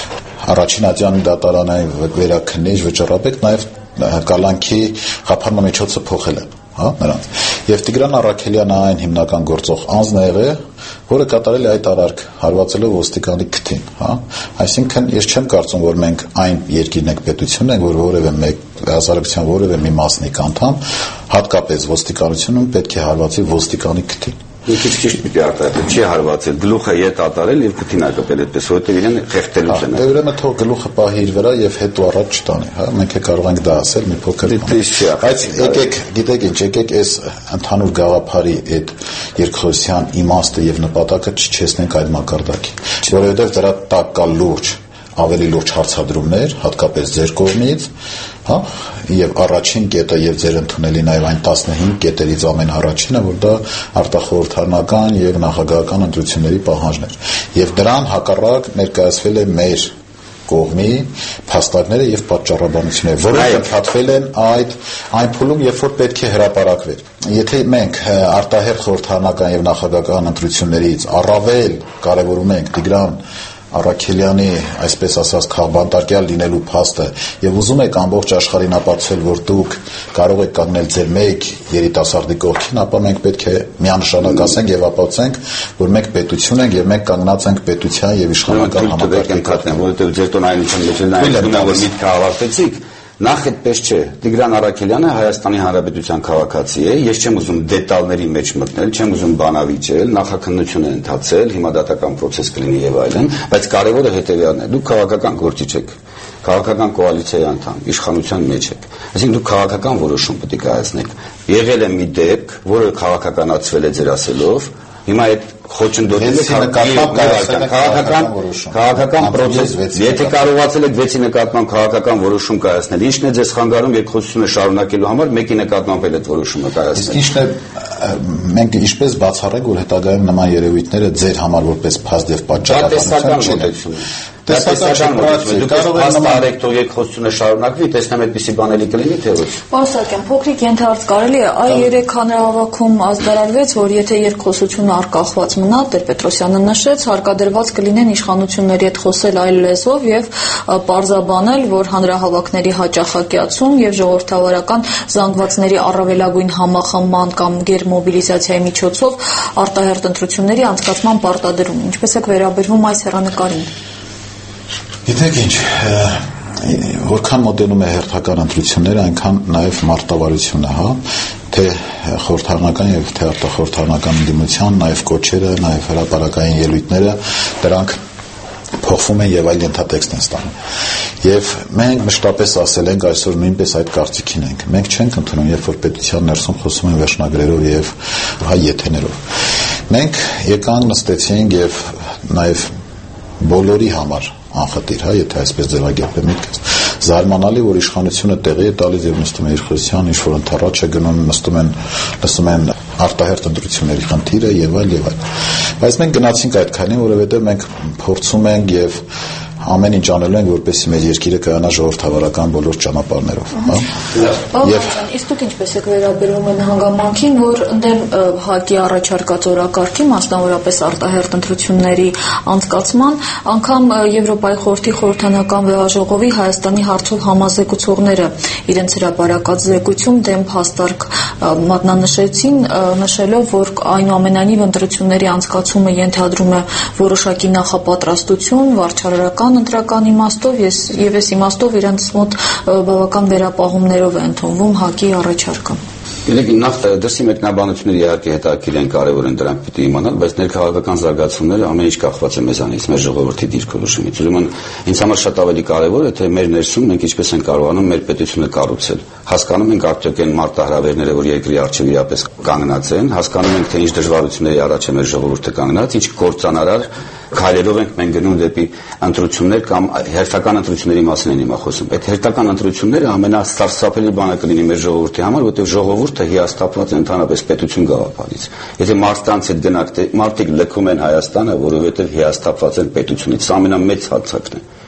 առաջին ատյանի դատարանային վերաքննիչ վճռապետ նաև կալանքի խափանամիջոցը փոխել են, հա, նրանց։ Եվ Տիգրան Առաքելյանը այն հիմնական գործող անձն է եղել, որը կատարել է այդ արարք հարվածելով ոստիկանի քթին, հա։ Այսինքն ես չեմ կարծում, որ մենք այն երկիրն ենք, պետությունն ենք, որ որևէ մեկ հասարակության որևէ մի մասնիկ անդամ, հատկապես ոստիկանությունում պետք է հարվածի ոստիկանի քթին։ Մի քիչ ճիշտ պիտի արտահայտել, չի հարվածել, գլուխը ետ ատարել եւ քթին ակպել այդպես, որովհետեւ իրեն խեղդելուց են։ Դե ուրեմն թող գլուխը պահի իր վրա եւ հետո առաջ չտանի, հա, մենք կարող ենք դա ասել մի փոքր։ Բայց եկեք, գիտեք ինչ, եկեք այս ընդհանուր գաղափարի այդ երկխոսության իմաստը եւ նպատակը չչեսնենք այդ մակարդակի, որովհետեւ դրա տակ կա լուրջ ավելի լուրջ հարցադրումներ, հատկապես ձեր կողմից, հա, եւ առաջին կետը եւ ձեր ընդունելի նաեւ այն 15 կետերից ամենաառաջինը, որ դա արտախորհրդարանական եւ նախագահական ընտրությունների պահանջներ։ Եվ դրան հակառակ ներկայացվել է մեր կողմի փաստարկները եւ պատճառաբանությունները, որոնք ընդհատվել են այն փուլում, երբ որ պետք է հրապարակվեր։ Եթե մենք արտահերթ խորհրդարանական եւ նախագահական ընտրություններից առավել կարեւորում ենք Տիգրան Առաքելյանի, այսպես ասած, քաղբանտարկյալ լինելու փաստը եւ ուզում եք ամբողջ աշխարհին ապացուցել, որ դուք կարող եք կանգնել ձեր մեկ երիտասարդի կողքին, ապա մենք պետք է միանշանակ ասենք եւ ապացուցենք, որ մենք պետություն ենք եւ մենք կանգնած ենք պետության եւ իշխանական համակարգի, որովհետեւ ձեր տոնայնության մեջ այն որ միտքը ավարտեցիք, նախ այդպես չէ։ Տիգրան Առաքելյանը Հայաստանի Հանրապետության քաղաքացի է, ես չեմ ուզում դետալների մեջ մտնել, չեմ ուզում բանավիճել, նախաքննություն է ընթացել, հիմա դատական process կլինի եւ այլն, բայց կարևորը հետեւյալն է, դուք քաղաքական գործիչ եք, քաղաքական կոալիցիայի անդամ, իշխանության մեջ եք, այսինքն դուք քաղաքական որոշում պետք է կայացնեք։ Եղել է մի դեպք, որը քաղաքականացվել է ձեր ասելով, հիմա այդ խոչընդոտելը քաղաքական process, եթե կարողացել եք 6-ի նկատմամբ քաղաքական որոշում կայացնել, ի՞նչն է ձեզ խանգարում երկխոսությունը շարունակելու համար 1-ի նկատմամբ էլ այդ որոշումը կայացնել։ Իսկ ի՞նչն է մենք ինչպես բացառենք, որ հետագայում նման երևույթները ձեր համար որպես փաստ եւ պատճառաբանություն չեն։ Տեսական մոտեցում, դուք հաստարեք թող երկխոսությունը շարունակվի, տեսնեմ այդպիսի բան էլի կլինի թե ոչ։ Պարսակյան, փոքրիկ ենթարց կարելի է, այ 3 հանրահավաքում ազդարարվեց, որ եթե երկխոսությունը արկախված մնա, Տեր-Պետրոսյանը նշեց, հարկադրված կլինեն իշխանությունների հետ խոսել այլ լեզվով եւ պարզաբանել, որ հանրահավաքների հաճախակյացում եւ ժողովրդավարական զանգվածների առավելագույն համախմբման կամ գերմոբիլիզացիայի միջոցով արտահերթ ընտրությունների անցկացման պարտադրում։ Ինչպես եք վերաբերվում այս հեռանկարին։ Գիտեք ինչ, որքան մոտենում է հերթական ընտրությունները, այնքան նաև մարտավարությունը, հա, թե խորհրդարանական եւ թե արտախորհրդարանական ընդդիմության, նաև կոչերը, նաև հրապարակային ելույթները, դրանք փոխվում են եւ այլ ենթատեքստ են ստանում։ Եվ մենք մշտապես ասել ենք, այսօր նույնպես այդ կարծիքին ենք։ Մենք չենք ընդունում, երբ որ պետության ներսում խոսում են վերջնագրերով եւ հայ եթեներով։ Մենք եկանք, նստեցինք եւ նաեւ բոլորի համար անխտիր, հա, եթե այսպես ձևակերպեմ միտքս, զարմանալի, որ իշխանությունը տեղի է տալիս եւ նստում է իր խոսյան, ինչ որ ընթառաջ է գնում, լսում են արտահերթ ընտրությունների խնդիրը եւ այլ եւ այլ։ Բայց մենք գնացինք այդքանին, որովհետեւ մենք փորձում ենք եւ ամեն ինչ անելու ենք, որպեսզի մեր երկիրը կայանա ժողովրդավարական բոլոր ճանապարհներով, հա։ Եվ իսկ դուք ինչպես եք վերաբերվում այն հանգամանքին, որ ընդդեմ ՀԱԿ-ի առաջարկած օրակարգի, մասնավորապես արտահերթ ընտրությունների անցկացման, անգամ Եվրոպայի խորհրդի խորհրդանական վեհաժողովի Հայաստանի հարցով համազեկուցողները իրենց հրապարակած զեկույցում դեմ փաստարկ մատնանշեցին, նշելով, որ այնուամենայնիվ ընտրությունների անցկացումը ենթադրում է որոշակի նախապատրաստություն, վարչարարական ընտրական իմաստով եւ այս իմաստով իրենց մոտ բավական վերապահումներով է ընդունվում ՀԱԿ-ի առաջարկը։ Գիտեք, նախ դրսի մեկնաբանությունները իհարկե հետաքրքիր են, կարևոր են, դրանք պիտի իմանալ, բայց ներքաղաքական զարգացումները ամեն ինչ կախված է մեզանից, մեր ժողովրդի դիրքորոշումից։ Ուրեմն ինձ համար շատ ավելի կարևոր է, թե մեր ներսում մենք ինչպես ենք կարողանում մեր պետությունը կառուցել։ Հասկանում ենք արդյոք այն մարտահրավերները, որ երկրի առջև իրապես կանգնած են, հասկանում ենք, թե ինչ դժվարությունների առաջ է մեր ժողովուրդը կանգնած, ինչ կործանարար քայլերով ենք մենք գնում դեպի ընտրություններ կամ հերթական ընտրությունների մասին են հիմա խոսում։ Այդ հերթական ընտրությունները ամենասարսափելի բանը կլինի մեր ժողովրդի համար, որովհետև ժողովուրդը հիասթափված է ընդհանրապես պետություն գաղափարից։ Եթե մարդկանց հետ գնաք, մարդիկ լքում են Հայաստանը, որովհետև հիասթափված են պետությունից, սա ամենամեծ հարձակն է։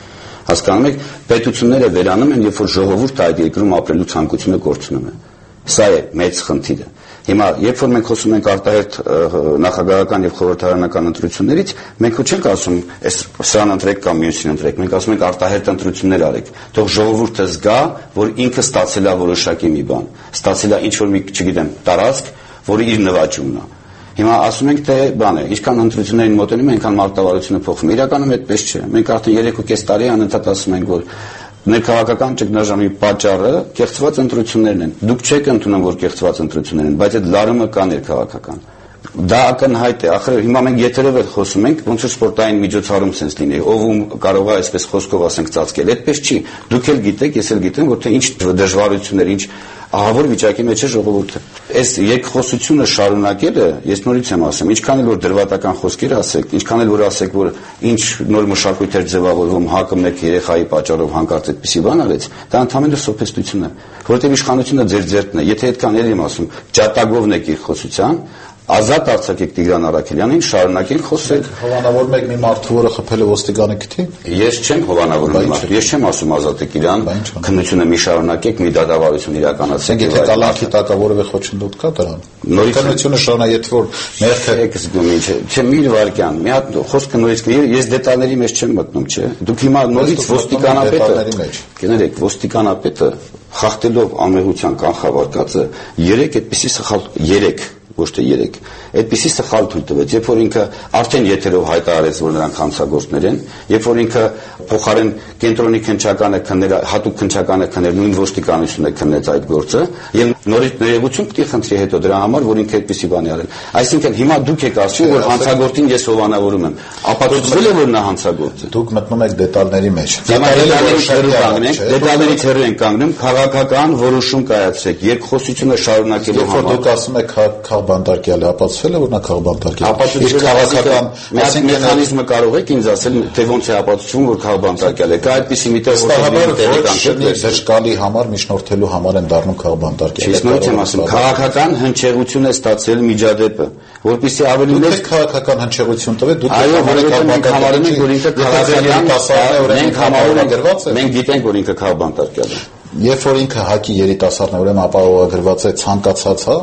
Հասկանում եք, պետությունները վերանում են, երբ որ ժողովուրդը այդ երկրում ապրելու ցանկությունը կորցնում է։ Սա է մեծ խնդիրը։ Հիմա, երբ որ մենք խոսում ենք արտահերթ նախագահական եւ խորհրդարանական ընտրություններից, մենք չենք ասում, այս սրան ընտրեք կամ մյուսին ընտրեք, մենք ասում ենք արտահերթ ընտրություններ արեք։ Թող ժողովուրդը զգա, որ ինքը ստացել է որոշակի մի բան, ստացել է ինչ որ մի, չգիտեմ, տարածք, որը իր նվաճումն է։ Հիմա ասում ենք, թե բան է, ինչքան ընտրություններին մոտենում ենք, այնքան մարտավարությունը փոխվում է։ Իրականում այդպես չէ։ Մենք արդեն 3.5 տարի անընդհատ ասում ենք, որ ներքաղաքական ճգնաժամի պատճառը կեղծված ընտրություններն են։ Դուք չեք ընդունում, որ կեղծված ընտրություններ են, բայց այդ լարումը կա ներքաղաքական։ Դա ակնհայտ է, ախր հիմա մենք եթերով էլ խոսում ենք, ոնց որ սպորտային միջոցառում sense լինի, ով ում կարող է այսպես խոսքով ասենք ծածկել, այդպես չի։ Դուք էլ գիտեք, ես էլ գիտեմ, որ թե ինչ դժվարություններ, ինչ ահավոր վիճակի մեջ է ժողովուրդը։ Այս երկխոսությունը շարունակելը, ես նորից եմ ասում, ինչքան էլ որ դրվատական խոսքեր ասեք, ինչքան էլ որ ասեք, որ ինչ նոր մշակույթ էր ձևավորվում, ՀԱԿ-ը մեկ երեխայի պատճառով հանկարծ այդպիսի բան արեց, դա ընդհանրապես սոփեստություն է, որովհետև իշխանությունը ձեր ձեռքն է։ Եթե այդքան էլ եմ ասում, ջատագովն եք իր խոսության, ազատ արձակեք Տիգրան Առաքելյանին, շարունակենք խոսել։ Հովանավորում եք մի մարդու, որը խփել է ոստիկանի քթի։ Ես չեմ հովանավորում մի մարդու, ես չեմ ասում ազատեք իրան, քննությունը մի շարունակեք, մի դատավարություն իրականացրեք։ Եթե կալանքի տակա որևէ խոչընդոտ կա դրան։ Քննությունը շարունակեք, որ մեղքը եք զգում ինչ է։ Չէ, մի վարքյան, մի հատ խոսքը նորից ես դետալների մեջ չեմ մտնում, չէ։ Դուք հիմա նորից ոստիկանապետը, կներեք, ոստիկանապետը խախտելով ամեղության կանխավարկածը 3 այդպիսի սխալ 3 ոչ թե 3 այդպիսի սխալ թույլ տվեց, երբ որ ինքը արդեն եթերով հայտարարեց, որ նրանք հանցագործներ են, երբ որ ինքը փոխարեն կենտրոնի քննչականը քննել, հատուկ քննչականը քննել, նույն ոստիկանությունը քննեց այդ գործը, եւ նորից ներողություն պիտի խնդրի հետո դրա համար, որ ինքը այդպիսի բան է արել։ Այսինքն հիմա դուք եք ասում, որ հանցագործին ես հովանավորում եմ, ապացուցվել է, որ նա հանցագործ է։ Դուք մտնում եք դետալների մեջ։ Դետալներից հեռու ենք կանգնում, քաղաքական որոշում կայացրեք, երկխոսությունը շարունակելու համար։ Դուք ասում եք քաղբանտարկյալը ապացուցվել է, որ նա քաղբանտարկյալ է։ Իսկ քաղաքական մեխանիզմը կարող եք ինձ ասել, թե ոնց է ապացուցվում, որ քաղբանտարկյալ է։ Կա այդպիսի մի տեղ, որ դժկալի համար միջնորդելու համար են դառնում քաղբանտարկյալ։ Ես նույնիսկ եմ ասում, քաղաքական հնչեղություն է ստացել միջադեպը, որպեսզի ավելի մեծ քաղաքական հնչեղություն տվեք, դուք համարում եք, որ ինքը քաղաքական մենք համարում ենք, մենք գիտենք, որ ինքը քաղբանտարկյալ է։ Երբ որ ինքը հակի երիտասարդն է, ուրեմն ապահովագրված է ցանկացած, հա,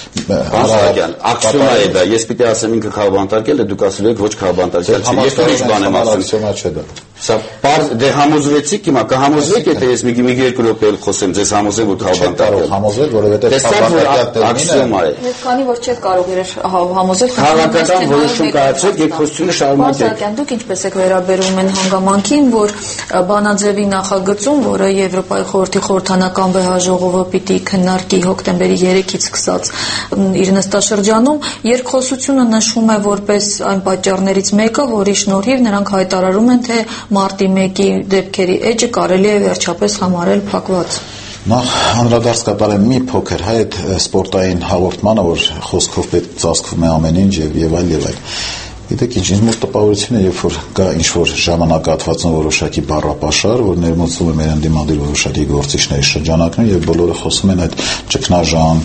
ակսիոմա է դա։ Ես պիտի ասեմ ինքը քաղբանտարկել է, դուք ասել եք ոչ քաղբանտարկել չի։ Ես ուրիշ բան եմ ասում։ Սա դե համոզվեցիք, հիմա կհամոզվեք, եթե ես մի 2 րոպե էլ խոսեմ, ձեզ համոզեմ, որ քաղբանտարկել։ Համոզել, որովհետև քաղբանտարկել ակսիոմա է։ Եվ քանի որ չեք կարող համոզել, քաղաքական որոշում կայացրեք, երկխոսությունը շարունակեք։ Դուք ինչպես եք վերաբերում են հանգամանքին, որ բանաձևի նախագծում, որը Եվրոպայի խորհրդի խորհրդանական վեհաժողովը պիտի քննարկի հոկտեմբերի 3-ից սկսած իր նստաշրջանում, երկխոսությունը նշվում է որպես այն պատճառներից մեկը, որի շնորհիվ նրանք հայտարարում են, թե մարտի 1-ի դեպքերի էջը կարելի է վերջապես համարել փակված։ Նախ անդրադարձ կատարեմ մի փոքր այդ սպորտային հաղորդմանը, որ խոսքով պետք ծածկվում է ամեն ինչ եւ այլ եւ այլ։ Գիտեք ինչ, ինձ մոտ տպավորություն է, երբ որ կա ինչ-որ ժամանակահատվածում որոշակի բառապաշար, որ ներմուծվում է մեր ընդդիմադիր որոշակի գործիչների շրջանակներում եւ բոլորը խոսում են այդ ճգնաժամ,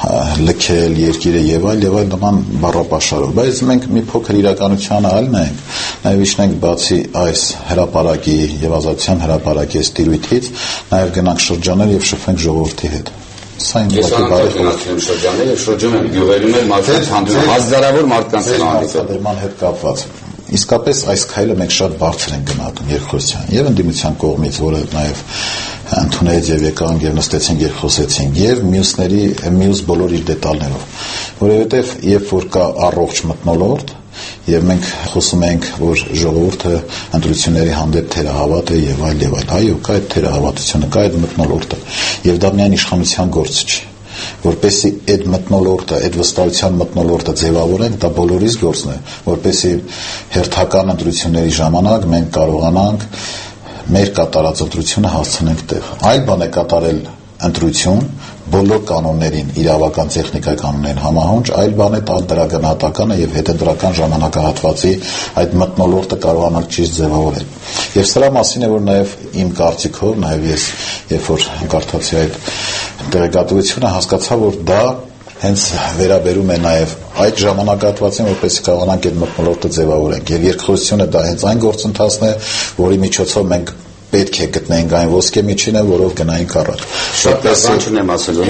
լքել երկիրը եւ այլ նման բառապաշարով, բայց մենք մի փոքր իրականությանը այլ նայենք, նաեւ իջնենք բացի այս հրապարակի եւ ազատության հրապարակի այս տիրույթից, նաեւ գնանք շրջաներ եւ շփվենք ժողովրդի հետ։ Ես անհատական շրջաններ եւ շրջում եմ գյուղերում էլ մարդկանց հանդիպում, հազարավոր մարդկանց են հանդիպում հետ կապված։ Իսկապես այս քայլը մենք շատ բարձր ենք գնահատում երկխոսության եւ ընդդիմության կողմից, որը նաեւ ընդունեց եւ եկան եւ նստեցին երկխոսեցին եւ մյուս բոլոր իր դետալներով, որովհետեւ երբ որ կա առողջ մթնոլորտ եւ մենք խոսում ենք, որ ժողովուրդը ընտրությունների հանդեպ թերահավատ է եւ այլ, այո, կա այդ թերահավատությունը, կա այդ մթնոլորտը եւ դա միայն իշխանության գործը չի, որպեսզի այդ մթնոլորտը, այդ վստահության մթնոլորտը ձևավորենք, դա բոլորիս գործն է, որպեսզի հերթական ընտրությունների ժամանակ մենք կարողանանք մեր կատարած ընտրությունը հասցնենք տեղ։ Այլ բան է կատարել ընտրություն բոլոր կանոններին, իրավական տեխնիկայի կանոններին համահունչ, այլ բան է տալ դրա գնահատականը եւ հետեւական ժամանակահատվածի այդ մթնոլորտը կարողանալ ճիշտ ձևավորել։ Եվ սրա մասին է, որ նաեւ իմ կարծիքով, նաեւ ես երբ որ կարդացի այդ տեղեկատվությունը, հասկացա, որ դա հենց վերաբերում է նաև այդ ժամանակահատվածին, որպեսզի կարողանանք այդ մթնոլորտը ձևավորենք։ Եվ երկխոսությունը դա հենց այն գործընթացն է, որի միջոցով մենք պետք է գտնեինք այն ոսկե միջինը, որով գնայինք առաջ։ Շատ բան չունեմ ասելու։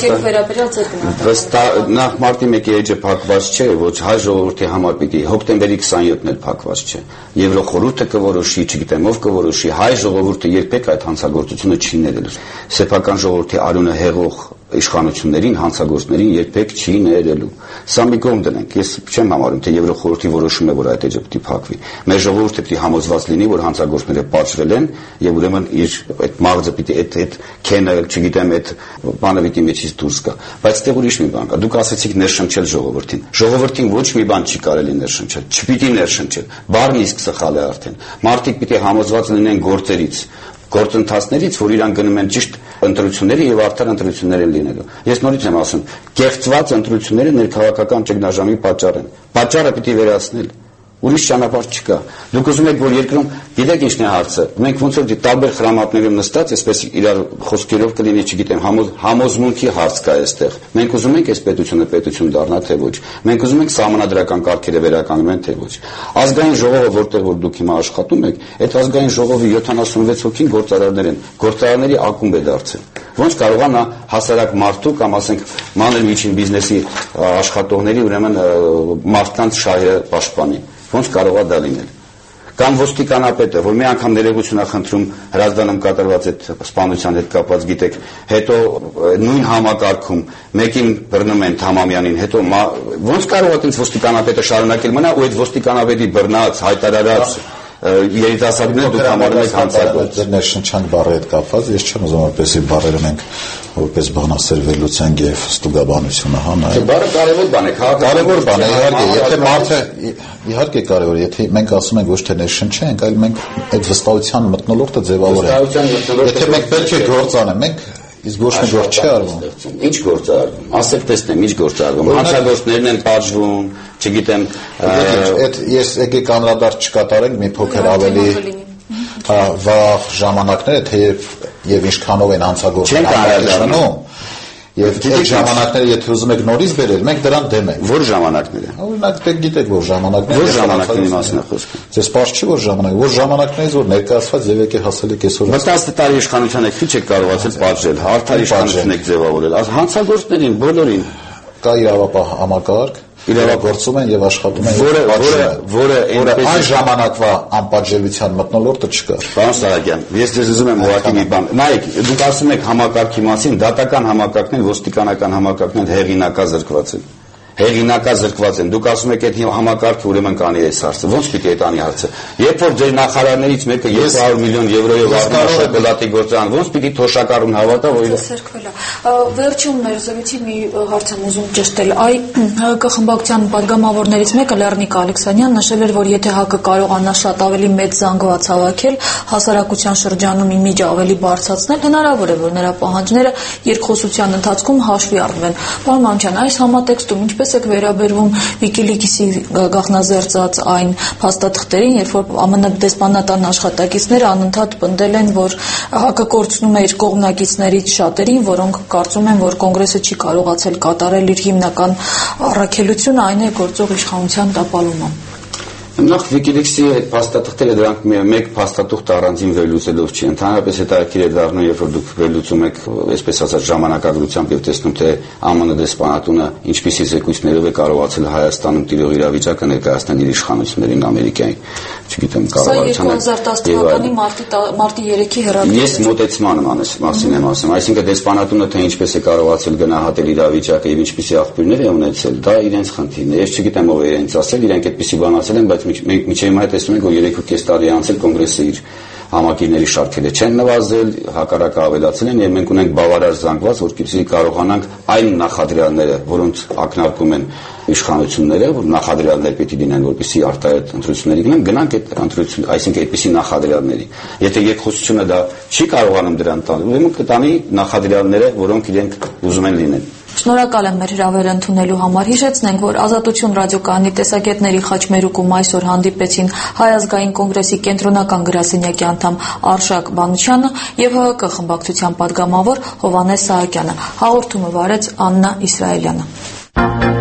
Նախ մարտի 1-ի էջը փակված չէ, ոչ հայ ժողովրդի համար պիտի հոկտեմբերի 27-ն էլ փակված չէ։ Եվրոխորհուրդը կորոշի, չգիտեմ ով կորոշի, հայ ժողովուրդը երբեք այդ հանցագործությունը չի ներել։ Սեփական ժողովրդի արյունը հեղող իշխանություններին, հանցագործներին երբեք չի ներելու։ Սա մի կողմ դնենք։ Ես չեմ համարում, թե Եվրոխորհրդի որոշում է, որ այդ էջը պիտի փակվի։ Մեր ժողովուրդը պիտի համոզված լինի, որ հանցագործները պատժվել են եւ ուրեմն իր այդ մաղձը պիտի այդ քենը, չգիտեմ, այդ բանը պիտի մեջից դուրս գա։ Բայց այդտեղ ուրիշ մի բան կա։ Դուք ասացիք ներշնչել ժողովրդին։ Ժողովրդին ոչ մի բան չի կարելի ներշնչել, չպիտի ներշնչել։ Բառն իսկ սխալ է արդեն։ Մարդիկ պիտի համոզված լինեն գործերից, գործընթացներից, որ իրան գնում են ճիշտ ընտրությունների եւ արդար ընտրություններ են լինելու։ Ես նորից եմ ասում, կեղծված ընտրությունները ներքաղաքական ճգնաժամի պատճառ են։ Պատճառը պիտի վերացնել։ Ուրիշ ճանապարհ չկա։ Դուք ուզում եք, որ երկրում, գիտեք ինչն է հարցը։ Մենք ոնց որ տարբեր խրամատներում նստած, այսպես իրար խոսքերով կլինի, չգիտեմ, համոզմունքի հարց կա այստեղ։ Մենք ուզում ենք այս պետությունը պետություն դառնա, թե ոչ։ Մենք ուզում ենք սահմանադրական կարգերը վերականգնեն, թե ոչ։ Ազգային ժողովը, որտեղ որ դուք հիմա աշխատում եք, այդ ազգային ժողովի 76 հոգին գործարարներ են։ Գործարանների ակումբ է դարձել։ Ոնց կարող է նա հասարակ մարդու կամ ասենք մանր միջին բիզնեսի աշխատողների ուրեմն մարդկանց շահերը պաշտպանի։ Ոնց կարող է դա լինել։ Կամ ոստիկանապետը, որ մի անգամ ներողություն է խնդրում Հրազդանում կատարված այդ սպանության հետ կապված, գիտեք, հետո նույն համակարգում մեկին բռնում են Թամամյանին, հետո ոնց կարող է այդ ոստիկանապետը շարունակել մնա ու այդ ոստիկանապետի բռնած, հայտարարած երիտասարդները դուք համարում եք հանցագործ։ Ներշնչանք բառի հետ կապված, ես չեմ ուզում որպեսզի բառերը մենք որպես բանասեր վերլուծենք եւ ստուգաբանությունը, հա, նայ։ Բառը կարևոր բան է, կարևոր բան է, իհարկե, եթե մարդը իհարկե կարևոր, եթե մենք ասում ենք ոչ թե ներշնչենք, այլ մենք այդ վստահության մթնոլորտը ձևավորենք։ Եթե մենք պետք է գործ անենք, մենք իսկ ոչ մի գործ չի արվում։ Ինչ գործ է արվում։ Ասեք տեսնեմ, ինչ գործ է արվում։ Հանցագործներն են պատժվում, չգիտեմ, այդ ես եկեք անդրադարձ չկատարենք մի փոքր ավելի վաղ ժամանակները, թեև եւ ինչքանով են հանցագործները Եվ այդ ժամանակները, եթե ուզում եք նորից բերել, մենք դրան դեմ ենք։ Որ ժամանակները։ Օրինակ, դուք գիտեք, որ ժամանակները։ Որ ժամանակների մասին է խոսքը։ Ձեզ պարզ չի, որ ժամանակ, որ ժամանակներից որ ներկայացված եւ եկե հասել եք այսօր։ 10 տարի իշխանության եք քիչ եք կարողացել պատժել, արդար իշխանություն եք ձևավորել։ Հանցագործներին բոլորին կա իրավապահ համակարգ, իրավագործում են եւ աշխատում են, որը այն ժամանակվա անպատժելիության մթնոլորտը չկա։ Պարոն Սարագյան, ես ձեզ ուզում եմ ուղղակի մի բան։ Նայեք, դուք ասում եք համակարգի մասին, դատական համակարգն են, ոստիկանական համակարգն են հեղինակազրկված են։ Հեղինակազրկված են։ Դուք ասում եք այդ համակարգը ուրեմն կանի այս հարցը։ Ոնց պիտի այդ անի հարցը։ Երբ որ ձեր նախարարներից մեկը 200 միլիոն եվրոյով առնում է շոկոլադի գործարան, ոնց պիտի թոշակառուն հավատա, որ Վերջում մեր զրույցի մի հարց եմ ուզում ճշտել։ ՀԿ խմբակցության падգամավորներից մեկը Լեռնիկ Ալեքսանյան նշել էր, որ եթե ՀԿ կարողանա շատ ավելի մեծ զանգված հավաքել, հասարակության շրջանում իմիջը ավելի բարձրացնել, հնարավոր է, որ նրա պահանջները երկխոսության ընթացքում հաշվի առնվեն։ Պարոն Մանուկյան, այս համատեքստում ինչպես եք վերաբերվում Wikileaks-ի գաղտնազերծած այն փաստաթղթերին, երբ որ ԱՄՆ դեսպանատան աշխատակիցները անընդհատ պնդել են, որ ՀԿ կորցնում է իր կողմնակիցներից շատերին, որոնք կարծում են, որ կոնգրեսը չի կարողացել կատարել իր հիմնական առաքելությունը, այն է գործող իշխանության տապալումը։ Նախ Wikileaks-ի այդ փաստաթղթերը դրանք մեկ փաստաթուղթ առանձին վերլուծելով չի, ընդհանրապես հետաքրքիր է դառնում, երբ որ դուք վերլուծում եք, այսպես ասած, ժամանակագրությամբ եւ տեսնում, թե ԱՄՆ դեսպանատունը ինչպիսի զեկույցներով է կարողացել Հայաստանում տիրող իրավիճակը ներկայացնել իր իշխանություններին Ամերիկայի, չգիտեմ, կառավարությանը։ Սա 2010 թվականի մարտի 3-ի հրավերն է։ Ես մոտեցման մասին եմ ասում, այսինքն դեսպանատունը թե ինչպես է կարողացել գնահատել իրավիճակը եւ ինչպիսի աղբյուրներ է ունեցել, դա իրենց խնդիրն է։ Ես չգիտեմ ով է ինձ ասել, իրենք այդպիսի բան ասել են, բայց Միջև հիմա տեսնում ենք, որ 3.5 տարի է անցել կոնգրեսը իր համակիրների շարքերը չեն նվազել, հակառակը ավելացել են եւ մենք ունենք բավարար զանգված, որպեսզի կարողանանք այն նախադրյալները, որոնց ակնարկում են իշխանությունները, որ նախադրյալներ պետք է լինեն, որպեսզի արտահայտ ընտրությունների գնան, գնանք այդ ընտրություն, այսինքն այդպիսի նախադրյալների։ Եթե երկխոսությունը դա չի կարողանում դրան տալ, ուրեմն կտանի նախադրյալները, որոնք իրենք ուզում են լինեն։ Շնորհակալ եմ մեր հրավերը ընդունելու համար։ Հիշեցնենք, որ Ազատություն ռադիոկայանի տեսակետների խաչմերուկում այսօր հանդիպեցին Հայ ազգային կոնգրեսի կենտրոնական գրասենյակի անդամ Արշակ Բանուչյանը եւ ՀՀԿ խմբակցության падգամավոր Հովհաննես Սահակյանը։ Հաղորդումը վարեց Աննա Իսրայելյանը։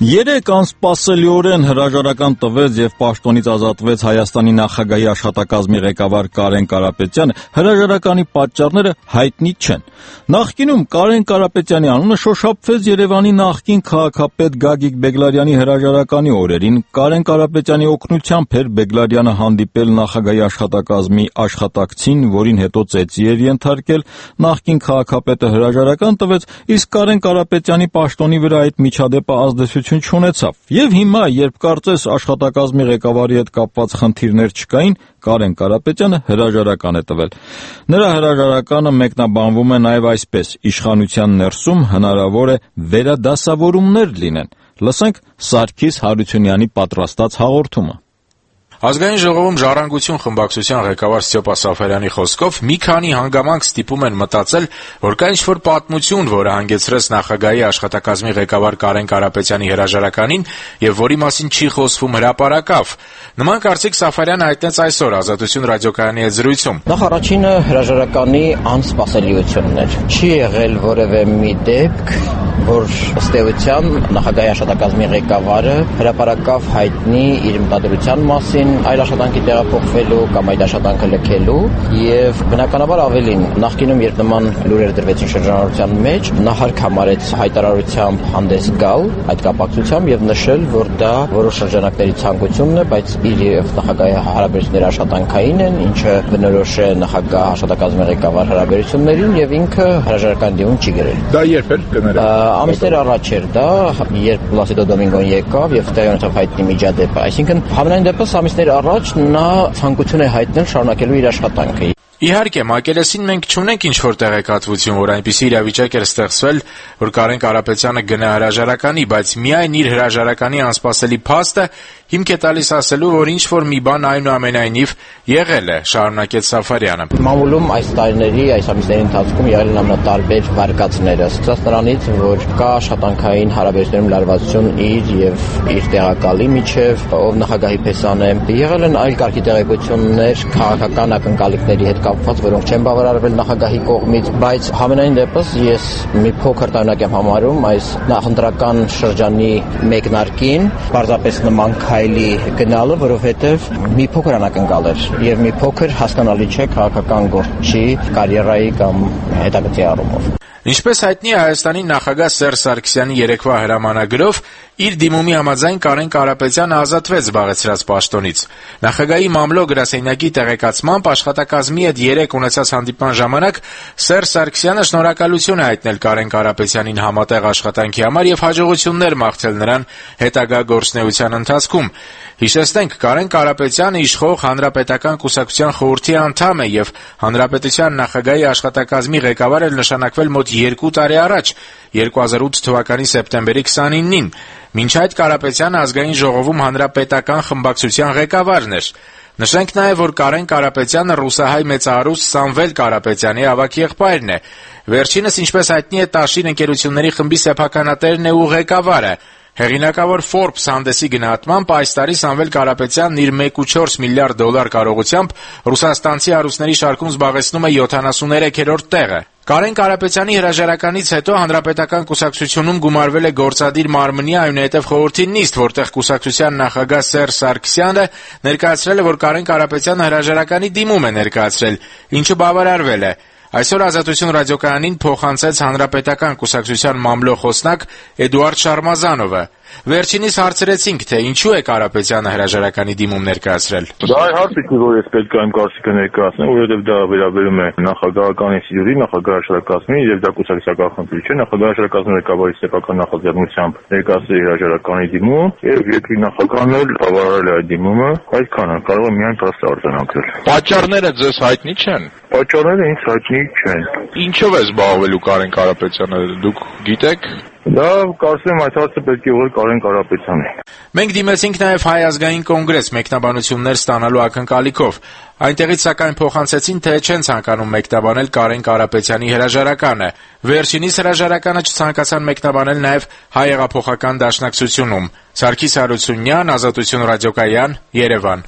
Երեկ անսպասելիորեն հրաժարական տվեց եւ պաշտոնից ազատվեց Հայաստանի նախագահի աշխատակազմի ղեկավար Կարեն Կարապետյանը, հրաժարականի պատճառները հայտնի չեն։ Նախկինում Կարեն Կարապետյանի անունը շոշափվեց Երևանի նախկին քաղաքապետ Գագիկ Բեգլարյանի հրաժարականի օրերին։ Կարեն Կարապետյանի օգնությամբ էր Բեգլարյանը հանդիպել նախագահի աշխատակազմի աշխատակցին, որին հետո ծեծի էր ենթարկել։ Նախկին քաղաքապետը հրաժարական տվեց, իսկ Կարեն Կարապետյանի պաշտոնի վրա այդ միջադեպը ազդեցություն չունեցավ։ Եվ հիմա, երբ կարծես աշխատակազմի ղեկավարի հետ կապված խնդիրներ չկային, Կարեն Կարապետյանը հրաժարական է տվել։ Նրա հրաժարականը մեկնաբանվում է նաև այսպես. իշխանության ներսում հնարավոր է վերադասավորումներ լինեն։ Լսենք Սարգիս Հարությունյանի պատրաստած հաղորդումը։ Ազգային ժողովում «Ժառանգություն» խմբակցության ղեկավար Ստյոպա Սաֆարյանի խոսքով մի քանի հանգամանք ստիպում են մտածել, որ կա ինչ-որ պատմություն, որը հանգեցրեց նախագահի աշխատակազմի ղեկավար Կարեն Կարապետյանի հրաժարականին եւ որի մասին չի խոսվում հրապարակավ։ Նման կարծիք Սաֆարյանը հայտնեց այսօր Ազատություն ռադիոկայանի հետ զրույցում։ Նախ առաջինը հրաժարականի անսպասելիությունն էր։ Չի եղել որևէ մի դեպք, որ ըստ էության նախագահի աշխատակազմի ղեկավարը հրապարակավ հայտնի իր մտադրության մասին այլ աշխատանքի տեղափոխվելու կամ այդ աշխատանքը լքելու եւ բնականաբար ավելին նախկինում երբ նման լուրեր դրվեցին շրջանառության մեջ նախարկ համարեց հայտարարությամբ հանդես գալ այդ կապակցությամբ եւ նշել որ դա որոշ շրջանակների ցանկությունն է բայց իր եւ նախագահի հարաբերությունները աշխատանքային են ինչը բնորոշ է նախագահ աշխատակազմի ղեկավար հարաբերություններին եւ ինքը հրաժարական դիմում չի գրել։ Դա երբ էր կներել։ Ամիսներ առաջ էր դա երբ Պլասիդո Դոմինգոն եկավ եւ տեղյակացավ հայտնի միջադեպը այսինքն համենայն դեպս ամիսներ առաջ նա ցանկություն է հայտնել շարունակելու իր աշխատանքը։ Իհարկե, մակերեսին մենք չունենք ինչ-որ տեղեկատվություն, որ այնպիսի իրավիճակ էր ստեղծվել, որ Կարեն Կարապետյանը գնա հրաժարականի, բայց միայն իր հրաժարականի անսպասելի փաստը հիմք է տալիս ասելու, որ ինչ-որ մի բան այնուամենայնիվ եղել է, շարունակեց Սաֆարյանը։ Մամուլում այս տարիների, այս ամիսների ընթացքում եղել են ամենատարբեր վարկածները, սկսած նրանից, որ կա աշխատանքային հարաբերություններում լարվածություն իր եւ իր տեղակալի միջև, ով նախագահի փեսան է, եղել են այլ կարգի տեղեկություններ քաղաքական ակնկալիքների հետ կապված, որոնք չեն բավարարվել նախագահի կողմից, բայց համենայն դեպս ես մի փոքր տարօրինակ եմ համարում այս նախընտրական շրջանի մեկնարկին, պարզապես նման քայլի գնալը, որովհետև մի փոքր անակնկալ էր եւ մի փոքր հասկանալի չէ քաղաքական գործի կարիերայի կամ հետագծի առումով։ Ինչպես հայտնի է Հայաստանի նախագահ Սերժ Սարգսյանի երեկվա հրամանագրով իր դիմումի համաձայն Կարեն Կարապետյանը ազատվեց զբաղեցրած պաշտոնից։ Նախագահի մամլո գրասենյակի տեղեկացմամբ աշխատակազմի հետ երեկ ունեցած հանդիպման ժամանակ Սերժ Սարգսյանը շնորհակալություն է հայտնել Կարեն Կարապետյանին համատեղ աշխատանքի համար եւ հաջողություններ մաղթել նրան հետագա գործունեության ընթացքում։ Հիշեցնենք, Կարեն Կարապետյանը իշխող Հանրապետական կուսակցության խորհրդի անդամ է եւ Հանրապետության նախագահի աշխատակազմի ղեկավար էր նշանակվել մոտ 2 տարի առաջ, 2008 թվականի սեպտեմբերի 29-ին։ Մինչ այդ Կարապետյանը Ազգային ժողովում Հանրապետական խմբակցության ղեկավարն էր։ Նշենք նաև, որ Կարեն Կարապետյանը ռուսահայ մեծահարուստ Սամվել Կարապետյանի ավագ եղբայրն է։ Վերջինս, ինչպես հայտնի է, Տաշիր ընկերությունների խմբի սեփականատերն է ու ղեկավարը։ Հեղինակավոր Forbes հանդեսի գնահատմամբ այս տարի Սամվել Կարապետյանն իր 1.4 միլիարդ դոլար կարողությամբ ռուսաստանցի հարուստների շարքում զբաղեցնում է 73-րդ տեղը։ Կարեն Կարապետյանի հրաժարականից հետո Հանրապետական կուսակցությունում գումարվել է գործադիր մարմնի, այնուհետև խորհրդի նիստ, որտեղ կուսակցության նախագահ Սերժ Սարգսյանը ներկայացրել է, որ Կարեն Կարապետյանը հրաժարականի դիմում է ներկայացրել, ինչը բավարարվել է։ Այսօր Ազատություն ռադիոկայանին փոխանցեց Հանրապետական կուսակցության մամլո խոսնակ Էդուարդ Շարմազանովը։ Վերջինիս հարցրեցինք, թե ինչու է Կարապետյանը հրաժարականի դիմում ներկայացրել։ Դա հարցիկ է, որ ես պետք է իմ կարծիքը ներկայացնեմ, որովհետև դա վերաբերում է նախագահական ինստիտուտի, նախագահ աշխատակազմի եւ դա կուսակցական խնդիր չէ։ Նախագահ աշխատակազմի ղեկավարի սեփական նախաձեռնությամբ ներկայացրել հրաժարականի դիմում եւ երկրի նախագահն էլ բավարարել է այդ դիմումը, այդքանը կարող է միայն փաստ արձանագրել։ Պատճառները ձեզ հայտնի չեն։ Պատճառները ինձ հայտնի չեն։ Ինչով է զբաղվելու Կարեն Կարապետյանը, դուք գիտեք։ Դա կարծեմ այդ հարցը պետք է ուղղել Կարեն Կարապետյանին։ Մենք դիմեցինք նաև Հայ ազգային կոնգրես մեկնաբանություններ ստանալու ակնկալիքով։ Այնտեղից սակայն փոխանցեցին, թե չեն ցանկանում մեկնաբանել Կարեն Կարապետյանի հրաժարականը։ Վերջինիս հրաժարականը չցանկացան մեկնաբանել նաև Հայ հեղափոխական դաշնակցությունում։ Սարգիս Հարությունյան, Ազատություն ռադիոկայան, Երևան։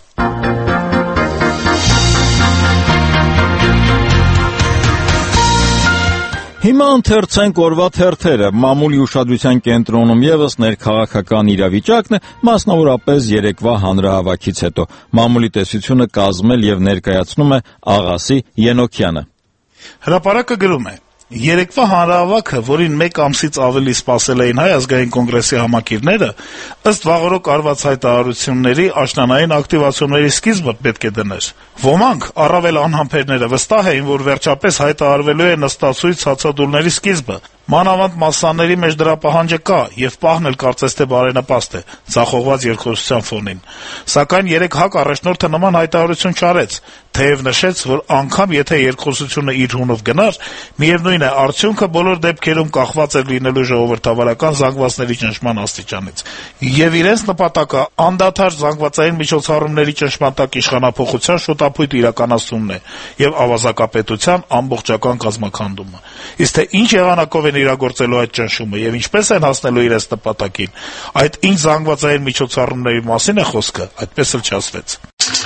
Հիմա ընթերցենք օրվա թերթերը։ Մամուլի ուշադրության կենտրոնում ևս ներքաղաքական իրավիճակն է, մասնավորապես երեկվա հանրահավաքից հետո։ Մամուլի տեսությունը կազմել եւ ներկայացնում է Աղասի Ենոքյանը։ Հրապարակը գրում է. Երեկվա հանրահավաքը, որին մեկ ամսից ավելի սպասել էին Հայ ազգային կոնգրեսի համակիրները, ըստ վաղօրոք արված հայտարարությունների աշնանային ակտիվացիաների սկիզբը պետք է դներ։ Ոմանք, առավել անհամբերները, վստահ էին, որ վերջապես հայտարարվելու է նստացույց հացադուլների սկիզբը։ Մանավանդ մասսաների մեջ դրա պահանջը կա, եւ պահն էլ կարծես թե բարենպաստ է, ցախողված երկխոսության ֆոնին։ Սակայն երեք ՀԱԿ առաջնորդը նման հայտարարություն չարեց, թեև նշեց, որ անգամ եթե երկխոսությունը իր հունով գնար, միևնույն է, արդյունքը բոլոր դեպքերում կախված էր լինելու ժողովրդավարական զանգվածների ճնշման աստիճանից։ Եվ իրենց նպատակը անդադար զանգվածային միջոցառումների ճնշման տակ իշխանափոխության շուտապույտ իրականացումն է եւ ավազակապետության ամբողջական կազմաքանդումը։ Իսկ թե ինչ եղանակով են իրագործելու այդ ճնշումը եւ ինչպես են հասնելու իրենց նպատակին, այդ ինչ զանգվածային միջոցառումների մասին է խոսքը, այդպես էլ չասվեց։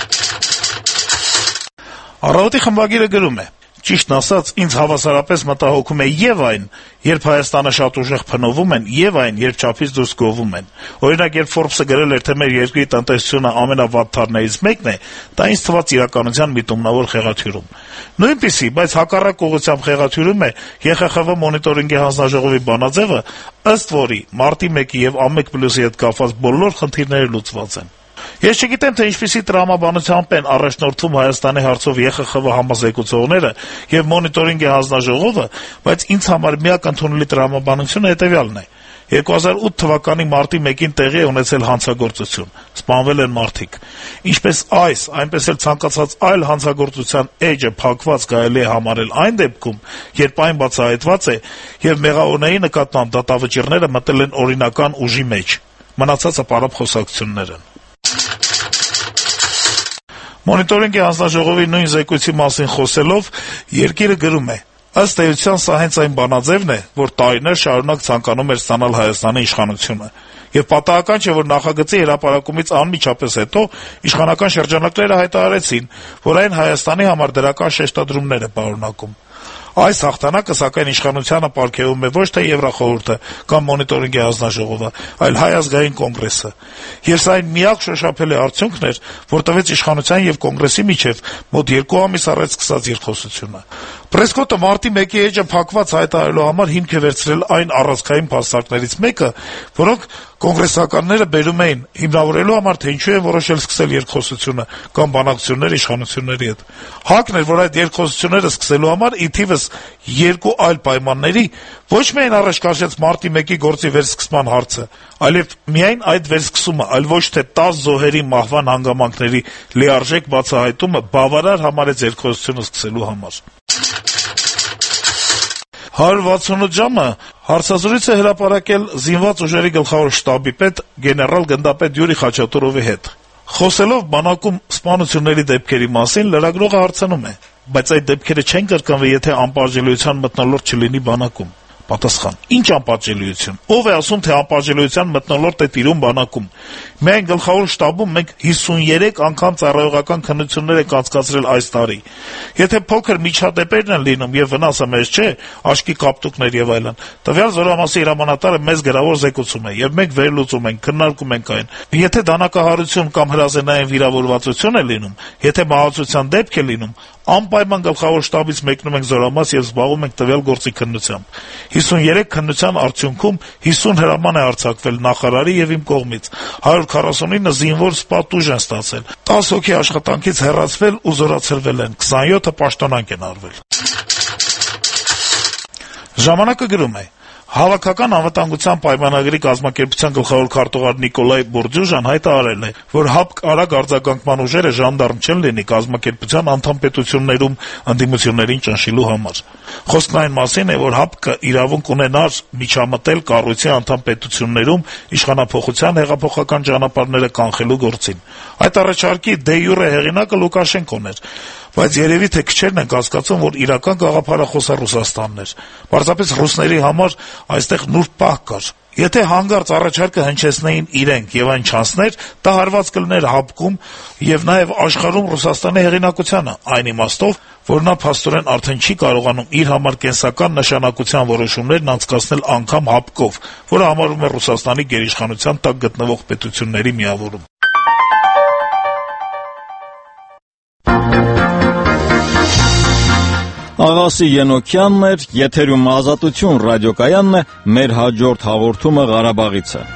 Առավոտի խմբագիրը գրում է. Ճիշտն ասած, ինձ հավասարապես մտահոգում է եւ այն, երբ Հայաստանը շատ ուժեղ փնովում են, եւ այն, երբ չափից դուրս գովում են։ Օրինակ, երբ Forbes-ը գրել էր, թե մեր երկրի տնտեսությունը ամենավատ թարներից մեկն է, դա ինձ թվաց իրականության միտումնավոր խեղաթյուրում։ Նույնպիսի, բայց հակառակ ուղղությամբ խեղաթյուրում է ԵԽԽՎ մոնիտորինգի հանձնաժողովի բանաձևը, ըստ որի մարտի 1-ի եւ ԱՄԵԿ+-ի հետ կապված բոլոր խնդիրները լուծված են։ Ես չգիտեմ, թե ինչպիսի տրամաբանությամբ են առաջնորդվում Հայաստանի հարցով ԵԽԽՎ համազեկուցողները եւ մոնիտորինգի հանձնաժողովը, բայց ինձ համար միակ ընդունելի տրամաբանությունը հետեւյալն է. 2008 թվականի մարտի 1-ին տեղի է ունեցել հանցագործություն, սպանվել են մարդիկ։ Ինչպես այս, այնպես էլ ցանկացած այլ հանցագործության էջը փակված կարելի է համարել այն դեպքում, երբ այն բացահայտված է եւ մեղավորների նկատմամբ դատավճիռները մտել են օրինական ուժի մեջ։ Մնացածը պարապ խոսակցություններ են։ Մոնիտորինգի հանձնաժողովի նույն զեկույցի մասին խոսելով Երկիրը գրում է. ըստ էության սա հենց այն բանաձևն է, որ տարիներ շարունակ ցանկանում էր ստանալ Հայաստանի իշխանությունը։ Եվ պատահական չէ, որ նախագծի հրապարակումից անմիջապես հետո իշխանական շրջանակները հայտարարեցին, որ այն Հայաստանի համար դրական շեշտադրումներ է պարունակում։ Այս հաղթանակը, սակայն, իշխանությանը պարգևում է ոչ թե Եվրախորհուրդը կամ մոնիտորինգի հանձնաժողովը, այլ Հայ ազգային կոնգրեսը։ Եվ սա այն միակ շոշափելի արդյունքն էր, որ տվեց իշխանության եւ կոնգրեսի միջեւ մոտ 2 ամիս առաջ սկսած երկխոսությունը։ Պրեսկոտը մարտի 1-ի էջը փակված հայտարարելու համար հիմք է վերցրել այն առանցքային փաստարկներից մեկը, որոնք կոնգրեսականները բերում էին հիմնավորելու համար, թե ինչու է որոշել սկսել երկխոսությունը կամ բանակցություններ իշխանությունների հետ։ ՀԱԿ-ն էր, որ այդ երկխոսությունները սկսելու համար ի թիվս 2 այլ պայմանների ոչ միայն առաջ քաշեց մարտի 1-ի գործի վերսկսման հարցը, այլև միայն այդ վերսկսումը, այլ ոչ թե 10 զոհերի մահվան հանգամանքների լիարժեք բացահայտումը բավարար համարեց երկխոսությունը սկսելու համար։ 168 ժամը հարցազրույց է հրապարակել զինված ուժերի գլխավոր շտաբի պետ գեներալ գնդապետ Յուրի Խաչատուրովի հետ։ Խոսելով բանակում սպանությունների դեպքերի մասին, լրագրողը հարցնում է. բայց այդ դեպքերը չեն կրկնվի, եթե անպարժելիության մթնոլորտ չլինի բանակում։ Պատասխան. ինչ անպատժելիություն։ Ով է ասում, թե անպատժելիության մթնոլորտ է տիրում բանակում։ Միայն գլխավոր շտաբում մենք 53 անգամ ծառայողական քննություններ ենք անցկացրել այս տարի։ Եթե փոքր միջադեպերն են լինում եւ վնասը մեծ չէ, աշկի կապտուկներ եւ այլն, տվյալ զորամասի հրամանատարը մեզ գրավոր զեկուցում է եւ մենք վերլուծում ենք, քննարկում ենք այն։ Եթե դանակահարություն կամ հրազենային վիրավորվածություն է լինում, եթե մահացության դեպք է լինում, անպայման գլխավոր շտաբից մեկնում ենք զորամաս եւ զբաղվում ենք տվյալ գործի քննությամբ։ 53 քննության արդյունքում 50 հրաման է արձակվել նախարարի եւ իմ կողմից, 149 զինվոր սպատուժ են ստացել, 10 հոգի աշխատանքից հեռացվել ու զորացրվել են, 27-ը պաշտոնանկ են արվել։ Ժամանակը գրում է. Հավաքական անվտանգության պայմանագրի կազմակերպության գլխավոր քարտուղար Նիկոլայ Բորդյուժան հայտարարել է, որ ՀԱՊԿ արագ արձագանքման ուժերը ժանդարմ չեն լինի կազմակերպության անդամ պետություններում ընդդիմություններին ճնշելու համար։ Խոսքն այն մասին է, որ ՀԱՊԿ-ը իրավունք ունենար միջամտել կառույցի անդամ պետություններում իշխանափոխության հեղափոխական ճանապարհները կանխելու գործին։ Այդ առաջարկի դե յուրե հեղինակը Լուկաշենկոն էր, բայց երևի թե քչերն են կասկածում, որ իրական գաղափարախոսը Ռուսաստանն էր։ Պարզապես ռուսների համար այստեղ նուրբ պահ կար։ Եթե հանգարց առաջարկը հնչեցնեին իրենք եւ այն չանցներ, դա հարված կլներ հապկում եւ նաեւ աշխարհում Ռուսաստանի հեղինակությանը, այն իմաստով, որ նա փաստորեն արդեն չի կարողանում իր համար կենսական նշանակության որոշումներն անցկացնել անգամ հապկով, որը համարվում է Ռուսաստանի գերիշխանության տակ գտնվող պետությունների միավորում։ Աղասի Ենոքյանն էր, եթերում Ազատություն ռադիոկայանն է, մեր հաջորդ հաղորդումը Ղարաբաղից է։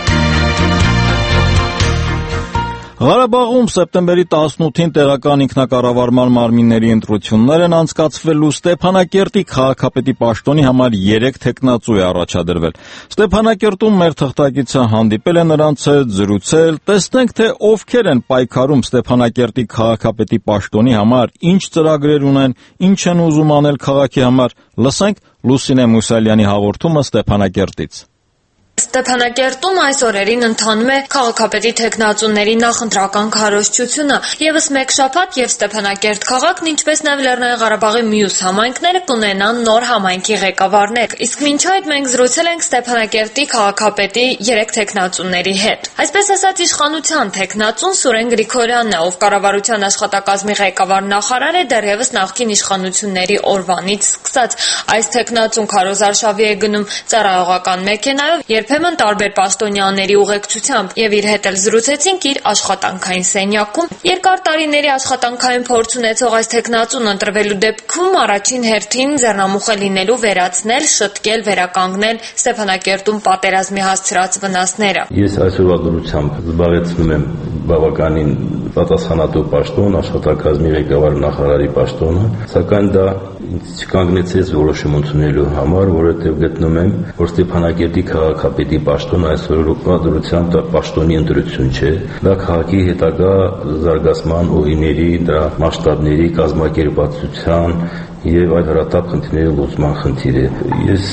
Ղարաբաղում սեպտեմբերի 18-ին տեղական ինքնակառավարման մարմինների ընտրություններ են անցկացվելու, Ստեփանակերտի քաղաքապետի պաշտոնի համար 3 թեկնածու է առաջադրվել։ Ստեփանակերտում մեր թղթակիցը հանդիպել է նրանց հետ, զրուցել, տեսնենք թե ովքեր են պայքարում Ստեփանակերտի քաղաքապետի պաշտոնի համար, ինչ ծրագրեր ունեն, ինչ են ուզում անել քաղաքի համար։ Լսենք Լուսինե Մուսալյանի հաղորդումը Ստեփանակերտից։ Ստեփանակերտում այս օրերին ընթանում է քաղաքապետի թեկնածուների նախընտրական քարոզչությունը։ Եվս մեկ շաբաթ եւ Ստեփանակերտ քաղաքն, ինչպես նաեւ Լեռնային Ղարաբաղի մյուս համայնքները կունենան նոր համայնքի ղեկավարներ։ Իսկ մինչ այդ մենք զրուցել ենք Ստեփանակերտի քաղաքապետի 3 թեկնածուների հետ։ Այսպես ասած, իշխանության թեկնածուն Սուրեն Գրիգորյանն է, ով կառավարության աշխատակազմի ղեկավար նախարար է դեռևս նախկին իշխանությունների օրվանից սկսած։ Այս թեկնածուն քարոզարշավի է գնում ծառայողական մեքենայով, երբեմն տարբեր պաշտոնյաների ուղեկցությամբ, եւ իր հետ էլ զրուցեցինք իր աշխատանքային սենյակում։ Երկար տարիների աշխատանքային փորձ ունեցող այս թեկնածուն ընտրվելու դեպքում առաջին հերթին ձեռնամուխ է լինելու վերացնել, շտկել, վերականգնել Ստեփանակերտում պատերազմի հասցրած վնասները։ Ես այսօրվա դրությամբ զբաղեցնում եմ բավականին պատասխանատու պաշտոն, աշխատակազմի ղեկավար նախարարի պաշտոնը, սակայն դա ինձ չկանգնեցրեց որոշում ընդունելու համար, որովհետև գտնում եմ, որ Ստեփանակերտի քաղաքապետի պաշտոնը այսօրվա դրությամբ պաշտոնի ընտրություն չէ, դա քաղաքի հետագա զարգացման ուղիների, դրա մասշտաբների, կազմակերպվածության եւ այդ հարատապ խնդիրների լուծման խնդիր է։ Ես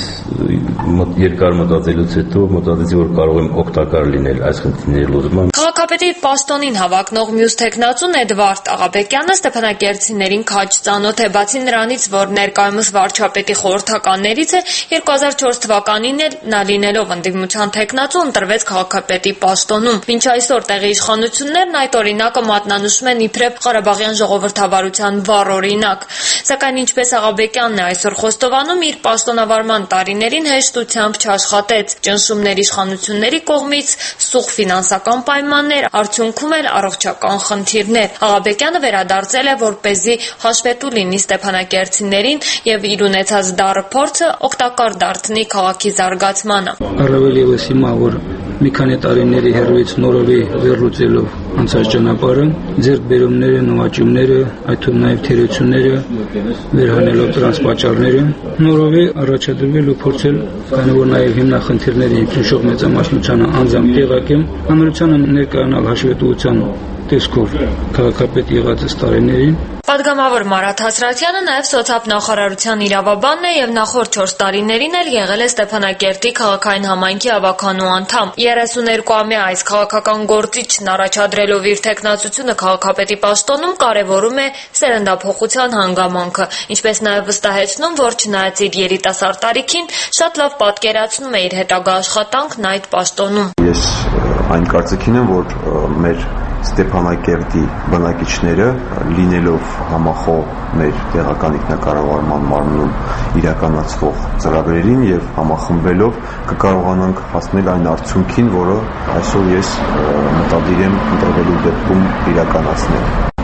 երկար մտածելուց հետո մտածեցի, որ կարող եմ օգտակար լինել այս խնդիրների լուծման։ Քաղաքապետի պաշտոնին հավակնող մյուս թեկնածուն Էդվարդ Աղաբեկյանը Ստեփանակերտցիներին քաջ ծանոթ է, բացի նրանից, որ ներկայումս վարչապետի խորհրդականներից է, 2004 թվականին էլ նա լինելով ընդդիմության թեկնածու ընտրվեց քաղաքապետի պաշտոնում։ Մինչ այսօր տեղի իշխանություններն այդ օրինակը մատնանշում են իբրև Ղարաբաղյան ժողովրդավարության վառ օրինակ։ Սակայն ինչպես Աղաբեկյանն է այսօր խոստովանում, իր պաշտոնավարման տարիներին հեշտությամբ չաշխատեց, ճնշումներ իշխանությունների կողմից, սուղ ֆինանսական պայմաններ, արդյունքում էլ առողջական խնդիրներ։ Աղաբեկյանը վերադարձել է, որպեսզի հաշվետու լինի ստեփանակերտցիներին եւ իր ունեցած դառը փորձը օգտակար դարձնի քաղաքի զարգացմանը։ Առավել ևս հիմա, որ մի քանի տարիների հեռվից նորովի վերլուծելով անցած ճանապարհը, ձեռքբերումները, նվաճումները, այդ թվում նաև թերությունները, վերհանելով դրանց պատճառները, նորովի առաջադրվել ու փորձել, քանի որ նաև հիմնախնդիրների քննող մեծամասնությանը անձամբ տեղակեմ, հանրությանը ներկայանալ հաշվետվության տեսքով քաղաքապետ եղած տարիներին։ Պատգամավոր Մարաթ Հասրատյանը նաև սոցիալ նախարարության իրավաբանն է եւ նախորդ 4 տարիներին էլ եղել է Ստեփանակերտի քաղաքային համայնքի ավականու անդամ։ 32-ամյա այս քաղաքական գործիչն առաջադրելով իր թեկնածությունը քաղաքապետի պաշտոնում կարևորում է սերնդափոխության հանգամանքը, ինչպես նաև վստահեցնում, որ չնայած իր երիտասարդ տարիքին շատ լավ պատկերացնում է իր հետագա աշխատանքն այդ պաշտոնում։ Ես այն կարծիքին եմ, որ մեր Ստեփանակերտի բնակիչները լինելով համախոհ մեր տեղական ինքնակառավարման մարմնում իրականացվող ծրագրերին եւ համախմբելով կկարողանանք հասնել այն արդյունքին, որը այսօր ես մտադիր եմ ընտրվելու դեպքում իրականացնել։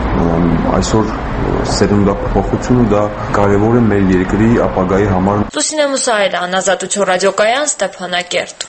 Այսօր սերնդափոխությունը դա կարևոր է մեր երկրի ապագայի համար։ Լուսինե Մուսալյան, Ազատություն ռադիոկայան, Ստեփանակերտ։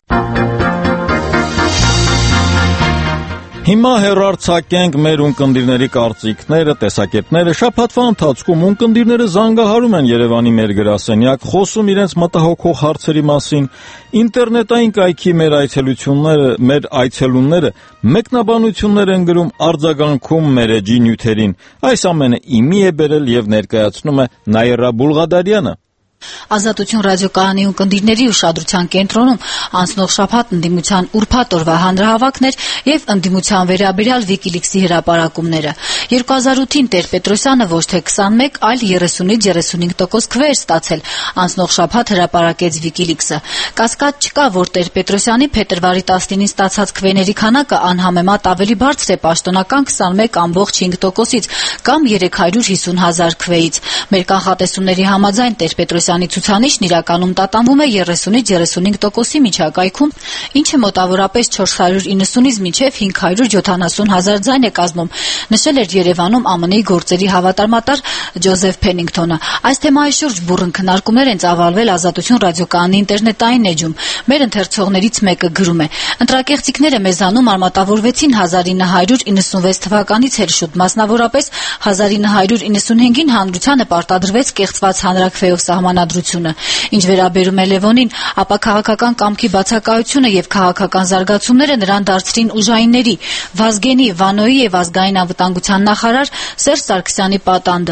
Հիմա հեռարձակենք մեր ունկնդիրների կարծիքները, տեսակետները։ Շաբաթվա ընթացքում ունկնդիրները զանգահարում են Երևանի մեր գրասենյակ, խոսում իրենց մտահոգող հարցերի մասին։ Ինտերնետային կայքի մեր այցելունները մեկնաբանություններ են գրում, արձագանքում մեր էջի նյութերին։ Այս ամենը իմի է բերել եւ ներկայացնում է Նաիրա Բուլղադարյանը։ Ազատություն ռադիոկայանի ունկնդիրների ուշադրության կենտրոնում անցնող շաբաթ ընդդիմության ուրբաթ օրվա հանրահավաքն էր եւ ընդդիմության վերաբերյալ Wikileaks-ի հրապարակումները։ 2008-ին Տեր-Պետրոսյանը ոչ թե 21, այլ 30-ից 35% քվե էր ստացել անցնող շաբաթ հրապարակեց Wikileaks-ը։ Կասկած չկա, որ Տեր-Պետրոսյանի փետրվարի 19-ին ստացած քվեների քանակը անհամեմատ ավելի բարձր է պաշտոնական 21.5%-ից կամ 350,000 քվեից։ Մեր կանխատեսումների համաձայն Տեր-Պետրոսյանի ցուցանիշն իրականում տատանվում է 30-ից 35%-ի միջակայքում, ինչը մոտավորապես 490-ից մինչև 570,000 ձայն է կազմում, նշել էր Երևանում ԱՄՆ-ի գործերի հավատարմատար Ջոզեֆ Փենինգթոնը։ Այս թեմայի շուրջ բուռն քննարկումներ են ծավալվել Ազատություն ռադիոկայանի ինտերնետային էջում։ Մեր ընթերցողներից մեկը գրում է. «Ընտրակեղծիքները մեզանում արմատավորվեցին 1996 թվականից էլ շուտ, մասնավորապես 1995-ին հանրությանը պարտադրվեց կեղծված հանրաքվեով սահմանադրությունը։ Ինչ վերաբերում է Լևոնին, ապա քաղաքական կամքի բացակայությունը եւ քաղաքական զարգացումները նրան դարձրին ուժայինների Վազգենի, Վանոյի եւ ազգային անվտանգության նախարար Սերժ Սարգսյանի պատանդը։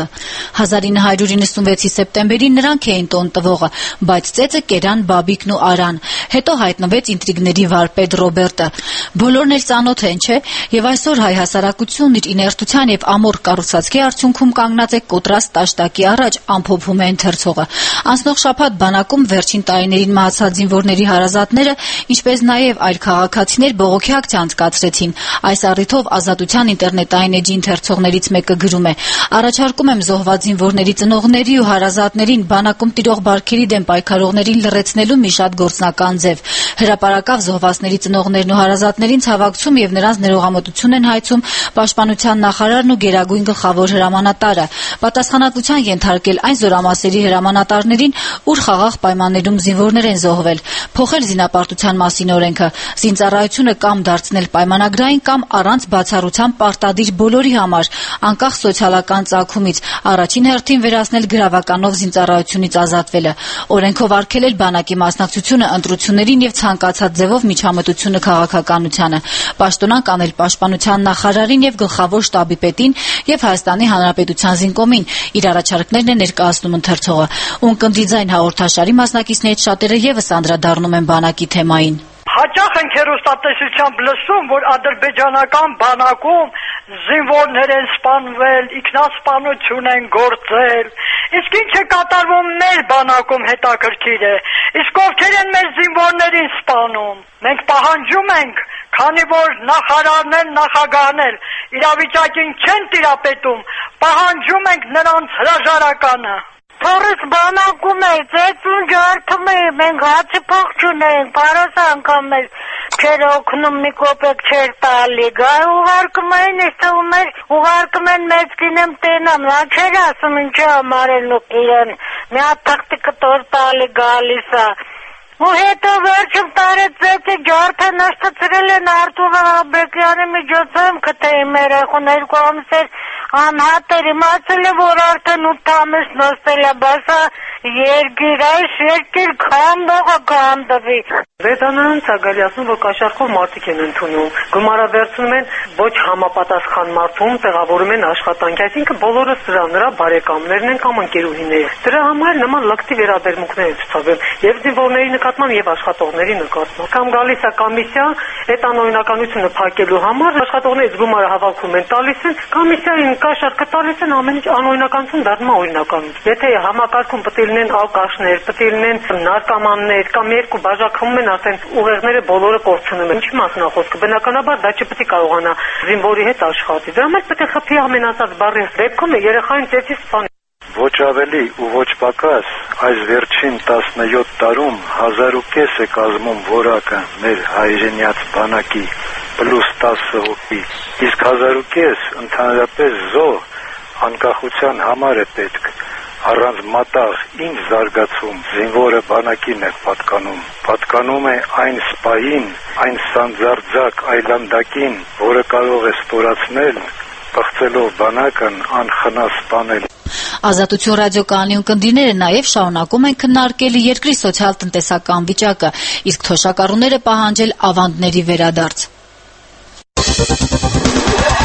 1996-ի սեպտեմբերին նրանք էին տոն տվողը, բայց ծեծը կերան Բաբիկն ու Արան։ Հետո հայտնվեց ինտրիգների վարպետ Ռոբերտը։ Բոլորն էլ ծանոթ են, չէ՞։ Եվ այսօր հայ հասարակությունն իր իներտության եւ ամոռ կառուցվածքի արդյունքում կանգնած է կոտրած տաշտակի առաջ, ամփոփում է ընթերցողը։ Անցնող շաբաթ բանակում վերջին տարիներին մահացած զինվորների հարազատները, ինչպես նաև այլ քաղաքացիներ բողոքի ակցիա անցկացրեցին։ Այս առիթով Ազատության ինտերնետային էջի ընթերցողներից մեկը գրում է. «Առաջարկում եմ զոհված զինվորների ծնողների ու հարազատներին բանակում տիրող բարքերի դեմ պայքարողներին լռեցնելու մի շատ գործնական ձև։ Հրապարակավ զոհվածների ծնողներն ու հարազատներին ցավակցում եւ նրանց ներողամտություն են հայցում Պաշտպանության նախարարն ու Գերագույն գլխավոր հրամանատարը։ Պատասխանատվության ենթարկել այն զորամասերի հրամանատարներին, ուր խաղաղ պայմաններում զինվորներ են զոհվել, փոխել զինապարտության մասին օրենքը, զինծառայությունը կամ դարձնել պայմանագրային կամ առանց բացառության պարտադիր բոլորի համար, անկախ սոցիալական ծագումից, առաջին հերթին վերացնել գրավականով զինծառայությունից ազատվելը, օրենքով արգելել բանակի մասնակցությունը ընտրություններին եւ ցանկացած ձևով միջամտությունը քաղաքականությանը, պաշտոնանկ անել Պաշտպանության նախարարին եւ գլխավոր շտաբի պետին եւ Հայաստանի Հանրապետության զինկոմին», իր առաջարկներն է ներկայացնում ընթերցողը։ Ունկնդի ձայն հաղորդաշարի մասնակիցներից շատերը եւս անդրադառնում են բանակի թեմային։ Հաճախ ենք հեռուստատեսությամբ լսում, որ ադրբեջանական բանակում զինվորներ են սպանվել, ինքնասպանություն են գործել։ Իսկ ինչ է կատարվում մեր բանակում հետաքրքիր է։ Իսկ ովքեր են մեր զինվորներին սպանում։ Մենք պահանջում ենք, քանի որ նախարարներ, նախագահներ իրավիճակին չեն տիրապետում, պահանջում ենք նրանց հրաժարականը։ Թորս բանակում է, ծեծուն ջարդում է, մենք հացի փող չունենք, պարոս անգամ մեր չեր օգնում, մի կոպեկ չեր տալի, գա ուղարկում էին, իստվում էր, ուղարկում են մեծ կինեմ տենամ, նա չեր ասում ինչ է համարել ու իրեն, մի հատ թղթիկը տոր տալի գալիս է, ու հետո վերջում տարեց ծեծի ջարդը նշտծրել են Արտուր Աբեկյանի միջոցով կտեի մեր էխուն 2 ամսեր անհատ էր, իմացել է, որ արդեն 8 ամիս նստել է, բասա երգիր, այս երկիր քանդողը քանդվի։ Վերդանանց ագալի ասում, որ կաշառքով մարդիկ են ընդունում, գումարավերցնում են ոչ համապատասխան մարդում, տեղավորում են աշխատանքի, այսինքն բոլորը սրա նրա բարեկամներն են կամ ընկերուհիները։ Դրա համար նման լկտի վերաբերմունքներ են ցուցաբերում եւ զինվորների նկատմամբ եւ աշխատողների նկատմամբ։ Կամ գալիս է կոմիսիա, այդ անօրինականությունը փակելու համար աշխատողներից գումարը հավաքում են, տալիս են, կոմիսիային կաշառքը տալիս են, ամեն ինչ անօրինականություն դառնում է օրինականություն։ Եթե համակարգում պետք է լինեն ալկաշներ, պետք է լինեն նարկոմաններ կամ երկու բաժակվում են, արդեն ուղեղները բոլորը կորցնում են։ Ինչի մասն է խոսքը։ Բնականաբար դա չպետք է կարողանա զինվորի հետ աշխատի։ Դրա համար պետք է խփի ամենացած բառի դեպքում երեխային ծեծի սպանի։ Ոչ ավելի ու ոչ պակաս այս վերջին 17 տարում 1000+ է կազմում որակը մեր հայրենիաց բանակի պլյուս 10 հոգի, իսկ 1000+ ընդհանրապես զոհ անկախության համար է պետք, առանց մատաղ ինչ զարգացում զինվորը բանակին է պատկանում է այն սպային, այն սանձարձակ այլանդակին, որը կարող է ստորացնել, պղծելով բանակն անխնա սպանել։ Ազատություն ռադիոկայանի ունկնդիրները նաև շարունակում են քննարկել երկրի սոցիալ-տնտեսական վիճակը, իսկ թոշակառուները պահանջել ավանդների վերադարձ։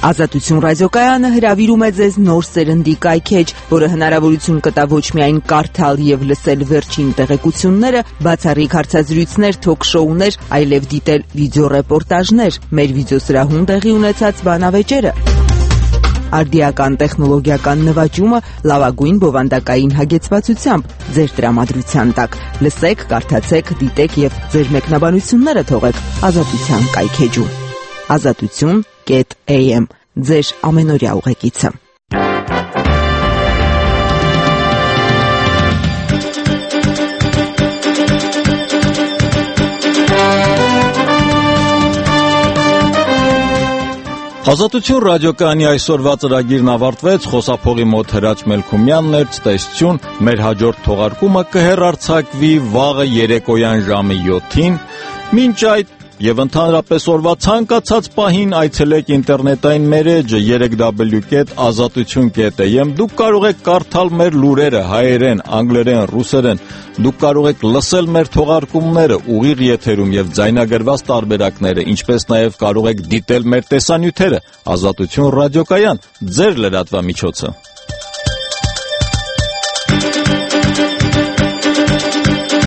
Ազատություն ռադիոկայանը հրավիրում է ձեզ նոր սերնդի կայքեջ, որը հնարավորություն կտա ոչ միայն կարդալ եւ լսել վերջին տեղեկությունները, բացառիկ հարցազրույցներ, թոք-շոուներ, այլև դիտել վիդեոռեպորտաժներ, մեր վիդեոսրահում տեղի ունեցած բանավեճերը, արդիական տեխնոլոգիական նվաճումը լավագույն բովանդակային հագեցվածությամբ ձեր տրամադրության տակ։ Լսեք, կարդացեք, դիտեք եւ ձեր մեկնաբանությունները թողեք Ազատության կայքեջում։ Azatutun.am ձեր ամենօրյա ուղեկիցը։ Ազատություն ռադիոկայանի այսօրվա ծրագիրն ավարտվեց, խոսափողի մոտ Հրաչ Մելքումյանն էր, ցտեսություն, մեր հաջորդ թողարկումը կհեռարձակվի վաղը երեկոյան ժամը 7-ին, մինչ այդ եւ ընդհանրապես օրվա ցանկացած պահին այցելեք ինտերնետային մեր էջը www.azatutun.am Դուք կարող եք կարդալ մեր լուրերը հայերեն, անգլերեն, ռուսերեն։ Դուք կարող եք լսել մեր թողարկումները ուղիղ եթերում եւ ձայնագրված տարբերակները, ինչպես նաեւ կարող եք դիտել մեր տեսանյութերը։ Ազատություն ռադիոկայան, ձեր լրատվամիջոցը։